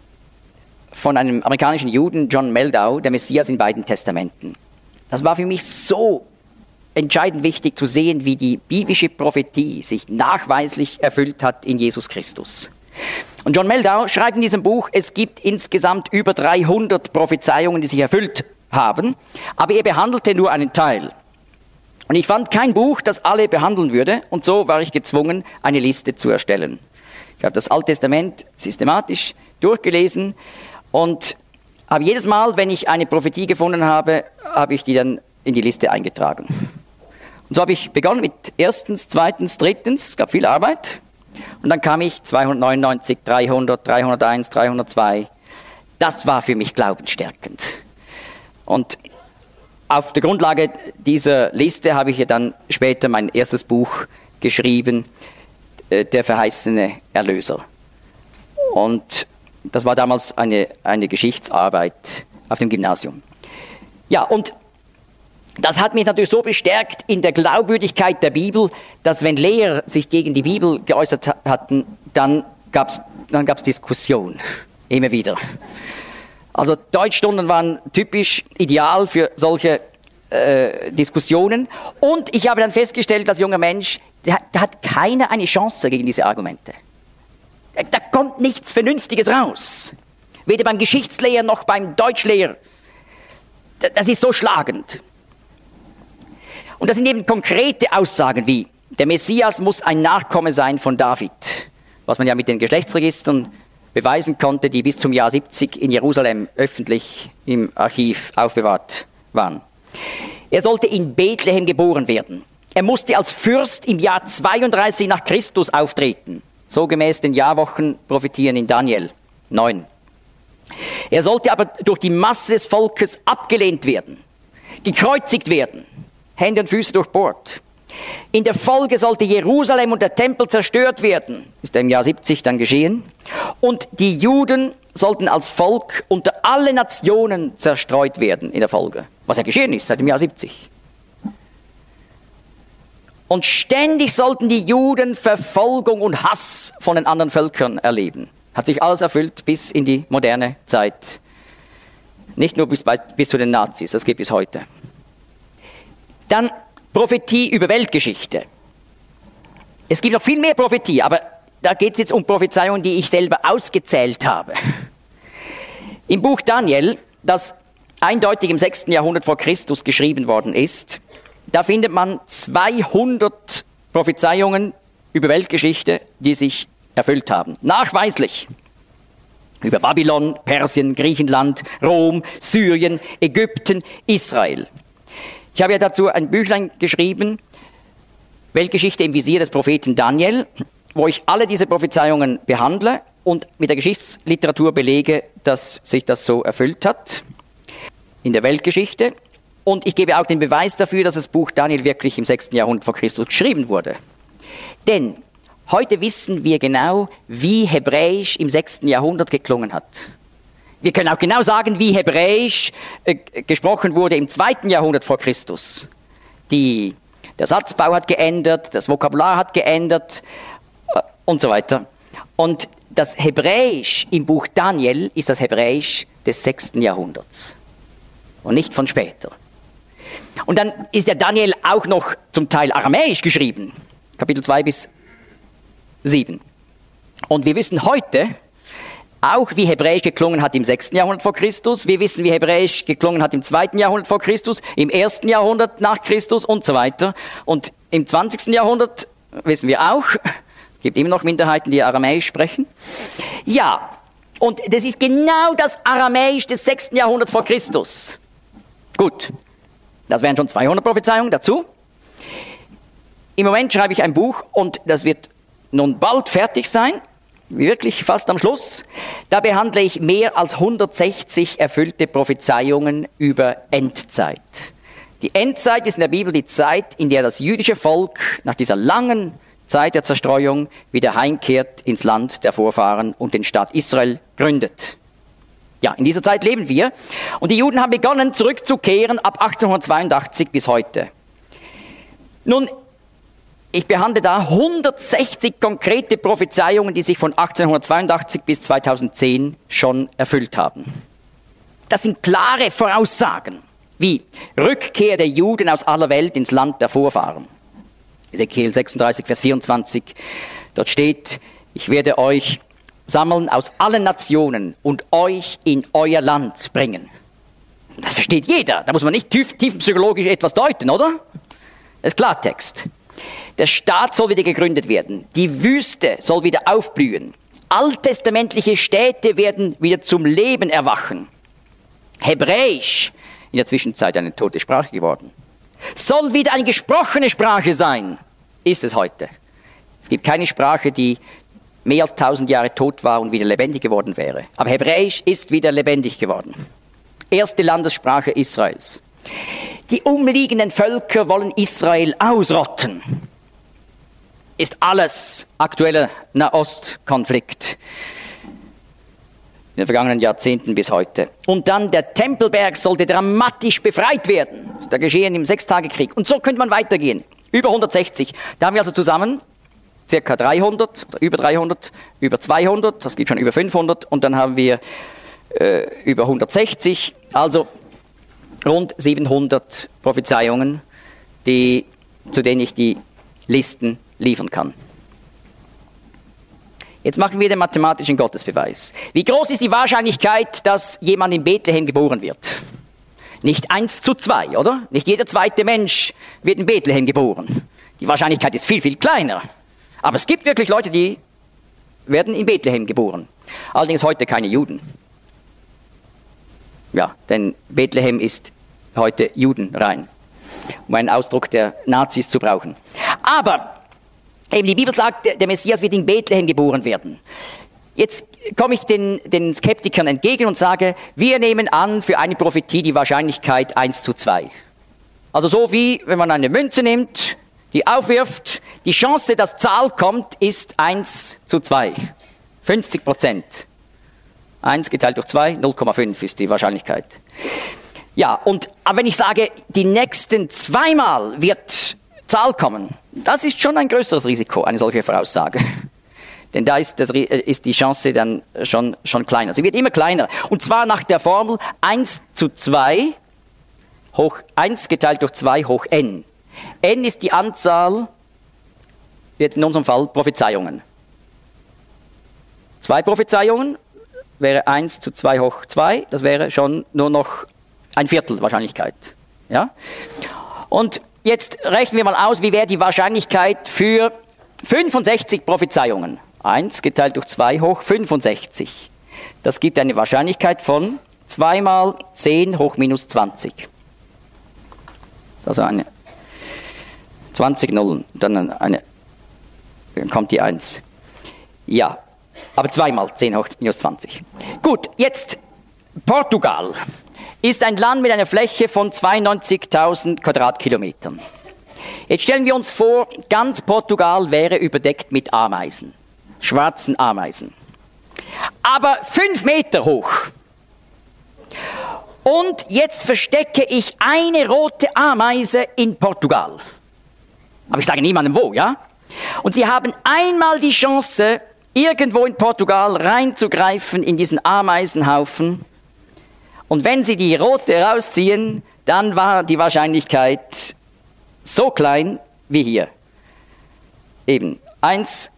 von einem amerikanischen Juden, John Meldau, der Messias in beiden Testamenten. Das war für mich so entscheidend wichtig zu sehen, wie die biblische Prophetie sich nachweislich erfüllt hat in Jesus Christus. Und John Meldau schreibt in diesem Buch, es gibt insgesamt über 300 Prophezeiungen, die sich erfüllt haben, aber er behandelte nur einen Teil. Und ich fand kein Buch, das alle behandeln würde, und so war ich gezwungen, eine Liste zu erstellen. Ich habe das Alte Testament systematisch durchgelesen und habe jedes Mal, wenn ich eine Prophetie gefunden habe, habe ich die dann in die Liste eingetragen. Und so habe ich begonnen mit erstens, zweitens, drittens, es gab viel Arbeit. Und dann kam ich 299, 300, 301, 302. Das war für mich glaubensstärkend. Und auf der Grundlage dieser Liste habe ich ja dann später mein erstes Buch geschrieben, Der verheißene Erlöser. Und das war damals eine Geschichtsarbeit auf dem Gymnasium. Ja, und das hat mich natürlich so bestärkt in der Glaubwürdigkeit der Bibel, dass wenn Lehrer sich gegen die Bibel geäußert hatten, dann gab's Diskussion, immer wieder. Also Deutschstunden waren typisch ideal für solche Diskussionen. Und ich habe dann festgestellt, als junger Mensch, da hat keiner eine Chance gegen diese Argumente. Da kommt nichts Vernünftiges raus. Weder beim Geschichtslehrer noch beim Deutschlehrer. Das ist so schlagend. Und das sind eben konkrete Aussagen wie, der Messias muss ein Nachkomme sein von David, was man ja mit den Geschlechtsregistern beweisen konnte, die bis zum Jahr 70 in Jerusalem öffentlich im Archiv aufbewahrt waren. Er sollte in Bethlehem geboren werden. Er musste als Fürst im Jahr 32 nach Christus auftreten, so gemäß den Jahrwochenprophetien in Daniel 9. Er sollte aber durch die Masse des Volkes abgelehnt werden, gekreuzigt werden, Hände und Füße durchbohrt. In der Folge sollte Jerusalem und der Tempel zerstört werden, ist im Jahr 70 dann geschehen. Und die Juden sollten als Volk unter alle Nationen zerstreut werden in der Folge, was ja geschehen ist seit dem Jahr 70. Und ständig sollten die Juden Verfolgung und Hass von den anderen Völkern erleben. Hat sich alles erfüllt bis in die moderne Zeit. Nicht nur bis zu den Nazis, das gibt es heute. Dann Prophetie über Weltgeschichte. Es gibt noch viel mehr Prophetie, aber da geht es jetzt um Prophezeiungen, die ich selber ausgezählt habe. Im Buch Daniel, das eindeutig im 6. Jahrhundert vor Christus geschrieben worden ist, da findet man 200 Prophezeiungen über Weltgeschichte, die sich erfüllt haben. Nachweislich. Über Babylon, Persien, Griechenland, Rom, Syrien, Ägypten, Israel. Ich habe ja dazu ein Büchlein geschrieben, Weltgeschichte im Visier des Propheten Daniel, wo ich alle diese Prophezeiungen behandle und mit der Geschichtsliteratur belege, dass sich das so erfüllt hat in der Weltgeschichte. Und ich gebe auch den Beweis dafür, dass das Buch Daniel wirklich im 6. Jahrhundert vor Christus geschrieben wurde. Denn heute wissen wir genau, wie Hebräisch im 6. Jahrhundert geklungen hat. Wir können auch genau sagen, wie Hebräisch gesprochen wurde im 2. Jahrhundert vor Christus. Die Der Satzbau hat geändert, das Vokabular hat geändert und so weiter. Und das Hebräisch im Buch Daniel ist das Hebräisch des 6. Jahrhunderts und nicht von später. Und dann ist der Daniel auch noch zum Teil aramäisch geschrieben, Kapitel 2 bis 7. Und wir wissen heute auch, wie Hebräisch geklungen hat im 6. Jahrhundert vor Christus. Wir wissen, wie Hebräisch geklungen hat im 2. Jahrhundert vor Christus, im 1. Jahrhundert nach Christus und so weiter. Und im 20. Jahrhundert wissen wir auch, es gibt immer noch Minderheiten, die Aramäisch sprechen. Ja, und das ist genau das Aramäisch des 6. Jahrhunderts vor Christus. Gut, das wären schon 200 Prophezeiungen dazu. Im Moment schreibe ich ein Buch und das wird nun bald fertig sein, wirklich fast am Schluss. Da behandle ich mehr als 160 erfüllte Prophezeiungen über Endzeit. Die Endzeit ist in der Bibel die Zeit, in der das jüdische Volk nach dieser langen Zeit der Zerstreuung wieder heimkehrt ins Land der Vorfahren und den Staat Israel gründet. Ja, in dieser Zeit leben wir. Und die Juden haben begonnen, zurückzukehren ab 1882 bis heute. Nun, ich behandle da 160 konkrete Prophezeiungen, die sich von 1882 bis 2010 schon erfüllt haben. Das sind klare Voraussagen, wie Rückkehr der Juden aus aller Welt ins Land der Vorfahren. Ezekiel 36, Vers 24, dort steht, ich werde euch sammeln aus allen Nationen und euch in euer Land bringen. Das versteht jeder, da muss man nicht tiefenpsychologisch etwas deuten, oder? Das ist Klartext. Der Staat soll wieder gegründet werden. Die Wüste soll wieder aufblühen. Alttestamentliche Städte werden wieder zum Leben erwachen. Hebräisch, in der Zwischenzeit eine tote Sprache geworden, soll wieder eine gesprochene Sprache sein. Ist es heute. Es gibt keine Sprache, die mehr als 1000 Jahre tot war und wieder lebendig geworden wäre. Aber Hebräisch ist wieder lebendig geworden. Erste Landessprache Israels. Die umliegenden Völker wollen Israel ausrotten. Ist alles aktueller Nahostkonflikt in den vergangenen Jahrzehnten bis heute. Und dann der Tempelberg sollte dramatisch befreit werden. Das ist da geschehen im Sechstagekrieg. Und so könnte man weitergehen. Über 160. Da haben wir also zusammen circa 300 oder über 300, über 200, das gibt schon über 500 und dann haben wir über 160, also rund 700 Prophezeiungen, zu denen ich die Listen liefern kann. Jetzt machen wir den mathematischen Gottesbeweis. Wie groß ist die Wahrscheinlichkeit, dass jemand in Bethlehem geboren wird? Nicht 1:2, oder? Nicht jeder zweite Mensch wird in Bethlehem geboren. Die Wahrscheinlichkeit ist viel, viel kleiner. Aber es gibt wirklich Leute, die werden in Bethlehem geboren. Allerdings heute keine Juden. Ja, denn Bethlehem ist heute judenrein, um einen Ausdruck der Nazis zu brauchen. Aber eben die Bibel sagt, der Messias wird in Bethlehem geboren werden. Jetzt komme ich den Skeptikern entgegen und sage, wir nehmen an für eine Prophetie die Wahrscheinlichkeit 1:2. Also so wie, wenn man eine Münze nimmt, die aufwirft, die Chance, dass Zahl kommt, ist 1:2. 50%. 1 geteilt durch 2, 0,5 ist die Wahrscheinlichkeit. Ja, aber wenn ich sage, die nächsten zweimal wird Zahl kommen, das ist schon ein größeres Risiko, eine solche Voraussage. Denn da ist die Chance dann schon kleiner. Sie wird immer kleiner. Und zwar nach der Formel 1:2 hoch 1 geteilt durch 2 hoch n. N ist die Anzahl, jetzt in unserem Fall, Prophezeiungen. 2 Prophezeiungen wäre 1:2 hoch 2, das wäre schon nur noch ein Viertel Wahrscheinlichkeit. Ja? Und jetzt rechnen wir mal aus, wie wäre die Wahrscheinlichkeit für 65 Prophezeiungen. 1 geteilt durch 2 hoch 65. Das gibt eine Wahrscheinlichkeit von 2 mal 10 hoch minus 20. Das ist also eine 20 Nullen. Dann kommt die 1. Ja, aber 2 mal 10 hoch minus 20. Gut, jetzt Portugal ist ein Land mit einer Fläche von 92.000 Quadratkilometern. Jetzt stellen wir uns vor, ganz Portugal wäre überdeckt mit Ameisen, schwarzen Ameisen. Aber 5 Meter hoch. Und jetzt verstecke ich eine rote Ameise in Portugal. Aber ich sage niemandem wo, ja? Und sie haben einmal die Chance, irgendwo in Portugal reinzugreifen in diesen Ameisenhaufen. Und wenn sie die rote rausziehen, dann war die Wahrscheinlichkeit so klein wie hier. Eben 1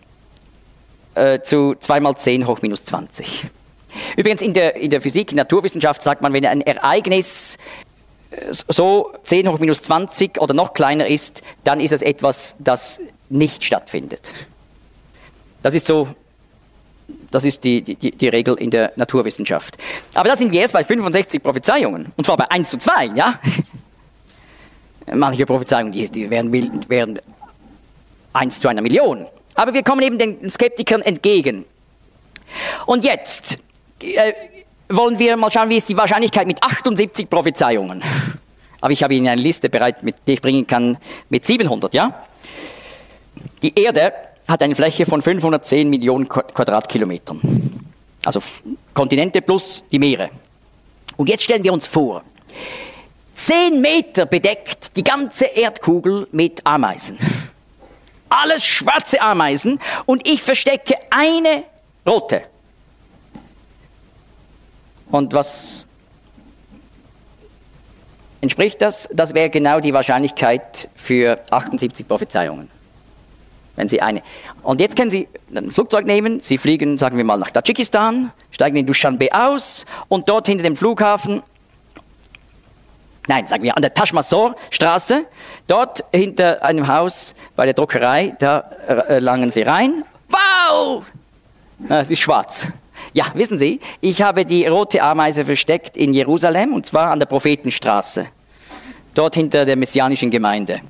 zu 2 mal 10 hoch minus 20. Übrigens in der Physik, in der Naturwissenschaft sagt man, wenn ein Ereignis so 10 hoch minus 20 oder noch kleiner ist, dann ist es etwas, das nicht stattfindet. Das ist so, das ist die Regel in der Naturwissenschaft. Aber da sind wir erst bei 65 Prophezeiungen. Und zwar bei 1 zu 2, ja? Manche Prophezeiungen, die wären 1 zu 1 Million. Aber wir kommen eben den Skeptikern entgegen. Und jetzt wollen wir mal schauen, wie ist die Wahrscheinlichkeit mit 78 Prophezeiungen. Aber ich habe Ihnen eine Liste bereit, die ich bringen kann mit 700, ja? Die Erde hat eine Fläche von 510 Millionen Quadratkilometern. Also Kontinente plus die Meere. Und jetzt stellen wir uns vor, 10 Meter bedeckt die ganze Erdkugel mit Ameisen. Alles schwarze Ameisen und ich verstecke eine rote. Und was entspricht das? Das wäre genau die Wahrscheinlichkeit für 78 Prophezeiungen. Wenn Sie eine. Und jetzt können Sie ein Flugzeug nehmen, Sie fliegen, sagen wir mal, nach Tadschikistan, steigen in Duschanbe aus und dort hinter dem Flughafen, sagen wir an der Tashmasor-Straße, dort hinter einem Haus bei der Druckerei, da langen Sie rein. Wow! Es ist schwarz. Ja, wissen Sie, ich habe die rote Ameise versteckt in Jerusalem, und zwar an der Prophetenstraße, dort hinter der messianischen Gemeinde.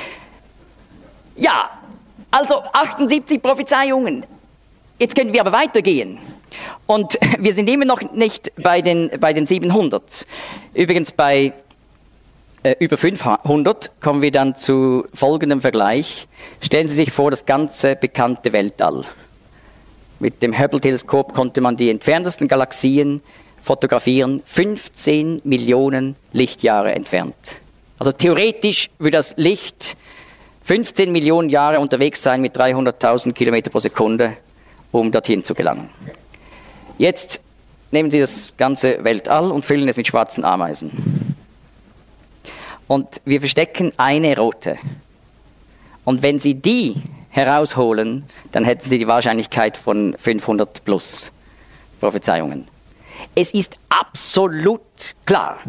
Ja, also 78 Prophezeiungen. Jetzt können wir aber weitergehen. Und wir sind immer noch nicht bei den 700. Übrigens bei über 500 kommen wir dann zu folgendem Vergleich. Stellen Sie sich vor, das ganze bekannte Weltall. Mit dem Hubble-Teleskop konnte man die entferntesten Galaxien fotografieren, 15 Millionen Lichtjahre entfernt. Also theoretisch würde das Licht 15 Millionen Jahre unterwegs sein mit 300.000 Kilometer pro Sekunde, um dorthin zu gelangen. Jetzt nehmen Sie das ganze Weltall und füllen es mit schwarzen Ameisen. Und wir verstecken eine rote. Und wenn Sie die herausholen, dann hätten Sie die Wahrscheinlichkeit von 500 plus Prophezeiungen. Es ist absolut klar.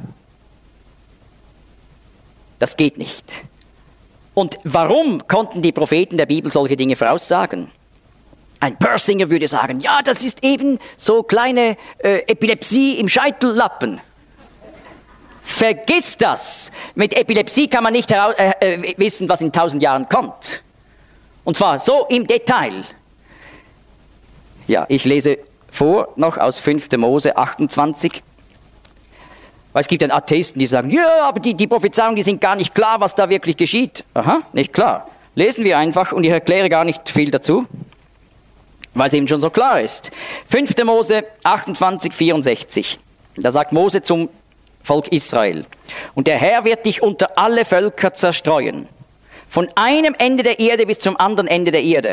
Das geht nicht. Und warum konnten die Propheten der Bibel solche Dinge voraussagen? Ein Persinger würde sagen, ja, das ist eben so kleine Epilepsie im Scheitellappen. Vergiss das! Mit Epilepsie kann man nicht wissen, was in 1000 Jahren kommt. Und zwar so im Detail. Ja, ich lese vor, noch aus 5. Mose 28. Weil es gibt dann Atheisten, die sagen, ja, aber die Prophezeiungen, die sind gar nicht klar, was da wirklich geschieht. Aha, nicht klar. Lesen wir einfach und ich erkläre gar nicht viel dazu, weil es eben schon so klar ist. 5. Mose 28, 64. Da sagt Mose zum Volk Israel: Und der Herr wird dich unter alle Völker zerstreuen, von einem Ende der Erde bis zum anderen Ende der Erde.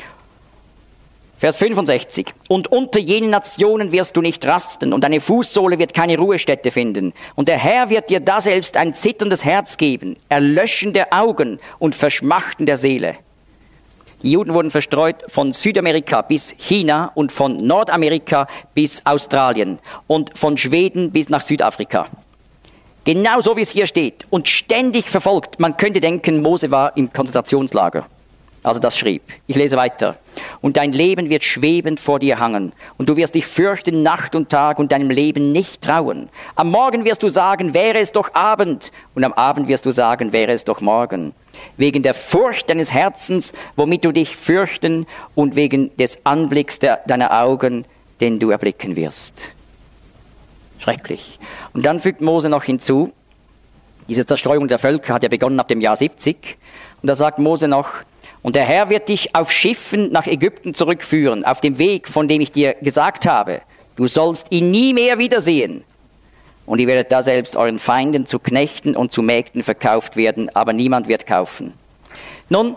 Vers 65. Und unter jenen Nationen wirst du nicht rasten, und deine Fußsohle wird keine Ruhestätte finden. Und der Herr wird dir daselbst ein zitterndes Herz geben, Erlöschen der Augen und Verschmachten der Seele. Die Juden wurden verstreut von Südamerika bis China und von Nordamerika bis Australien und von Schweden bis nach Südafrika. Genau so, wie es hier steht. Und ständig verfolgt. Man könnte denken, Mose war im Konzentrationslager. Also das schrieb. Ich lese weiter. Und dein Leben wird schwebend vor dir hangen. Und du wirst dich fürchten Nacht und Tag und deinem Leben nicht trauen. Am Morgen wirst du sagen, wäre es doch Abend. Und am Abend wirst du sagen, wäre es doch morgen. Wegen der Furcht deines Herzens, womit du dich fürchten, und wegen des Anblicks deiner Augen, den du erblicken wirst. Schrecklich. Und dann fügt Mose noch hinzu, diese Zerstreuung der Völker hat ja begonnen ab dem Jahr 70. Und da sagt Mose noch: Und der Herr wird dich auf Schiffen nach Ägypten zurückführen, auf dem Weg, von dem ich dir gesagt habe. Du sollst ihn nie mehr wiedersehen. Und ihr werdet da selbst euren Feinden zu Knechten und zu Mägden verkauft werden, aber niemand wird kaufen. Nun,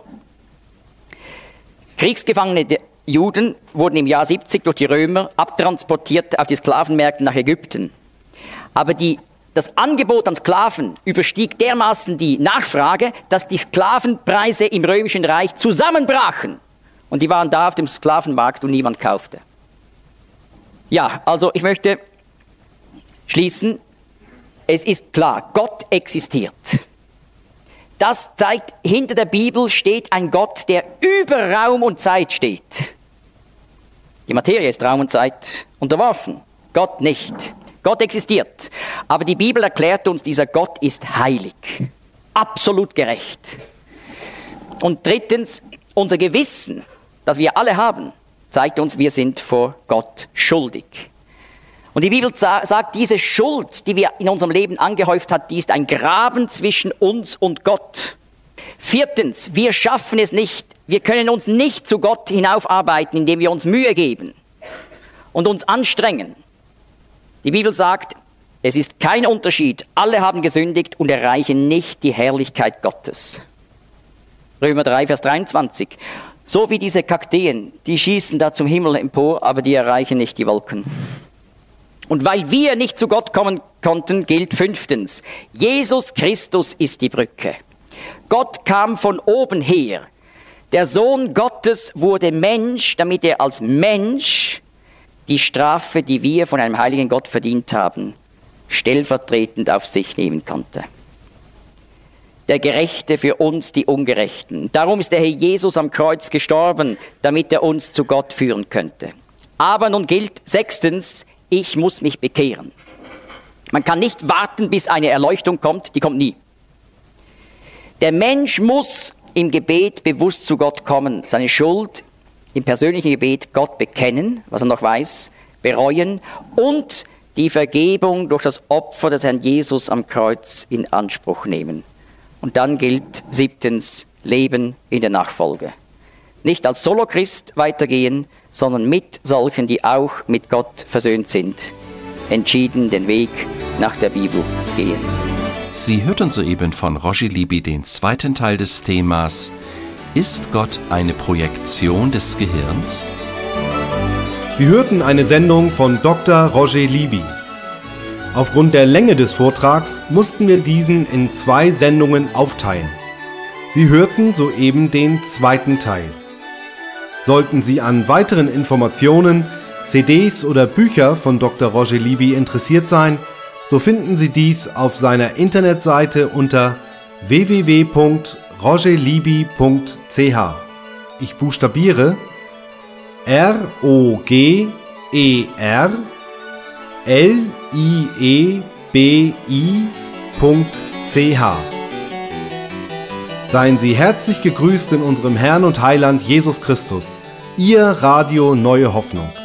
Kriegsgefangene der Juden wurden im Jahr 70 durch die Römer abtransportiert auf die Sklavenmärkte nach Ägypten. Aber das Angebot an Sklaven überstieg dermaßen die Nachfrage, dass die Sklavenpreise im Römischen Reich zusammenbrachen. Und die waren da auf dem Sklavenmarkt und niemand kaufte. Ja, also ich möchte schließen. Es ist klar, Gott existiert. Das zeigt, hinter der Bibel steht ein Gott, der über Raum und Zeit steht. Die Materie ist Raum und Zeit unterworfen, Gott nicht. Gott existiert. Aber die Bibel erklärt uns, dieser Gott ist heilig, absolut gerecht. Und drittens, unser Gewissen, das wir alle haben, zeigt uns, wir sind vor Gott schuldig. Und die Bibel sagt, diese Schuld, die wir in unserem Leben angehäuft haben, die ist ein Graben zwischen uns und Gott. Viertens, wir schaffen es nicht, wir können uns nicht zu Gott hinaufarbeiten, indem wir uns Mühe geben und uns anstrengen. Die Bibel sagt, es ist kein Unterschied, alle haben gesündigt und erreichen nicht die Herrlichkeit Gottes. Römer 3, Vers 23. So wie diese Kakteen, die schießen da zum Himmel empor, aber die erreichen nicht die Wolken. Und weil wir nicht zu Gott kommen konnten, gilt fünftens, Jesus Christus ist die Brücke. Gott kam von oben her. Der Sohn Gottes wurde Mensch, damit er als Mensch die Strafe, die wir von einem heiligen Gott verdient haben, stellvertretend auf sich nehmen konnte. Der Gerechte für uns, die Ungerechten. Darum ist der Herr Jesus am Kreuz gestorben, damit er uns zu Gott führen könnte. Aber nun gilt sechstens, ich muss mich bekehren. Man kann nicht warten, bis eine Erleuchtung kommt, die kommt nie. Der Mensch muss im Gebet bewusst zu Gott kommen, seine Schuld im persönlichen Gebet Gott bekennen, was er noch weiß, bereuen und die Vergebung durch das Opfer des Herrn Jesus am Kreuz in Anspruch nehmen. Und dann gilt siebtens, Leben in der Nachfolge. Nicht als Solo-Christ weitergehen, sondern mit solchen, die auch mit Gott versöhnt sind, entschieden den Weg nach der Bibel gehen. Sie hörten soeben von Roger Libby den zweiten Teil des Themas Ist Gott eine Projektion des Gehirns? Sie hörten eine Sendung von Dr. Roger Libby. Aufgrund der Länge des Vortrags mussten wir diesen in 2 Sendungen aufteilen. Sie hörten soeben den zweiten Teil. Sollten Sie an weiteren Informationen, CDs oder Bücher von Dr. Roger Libby interessiert sein, so finden Sie dies auf seiner Internetseite unter www.rogerlibby.ch. Ich buchstabiere ROGERLIEBI.ch. Seien Sie herzlich gegrüßt in unserem Herrn und Heiland Jesus Christus. Ihr Radio Neue Hoffnung.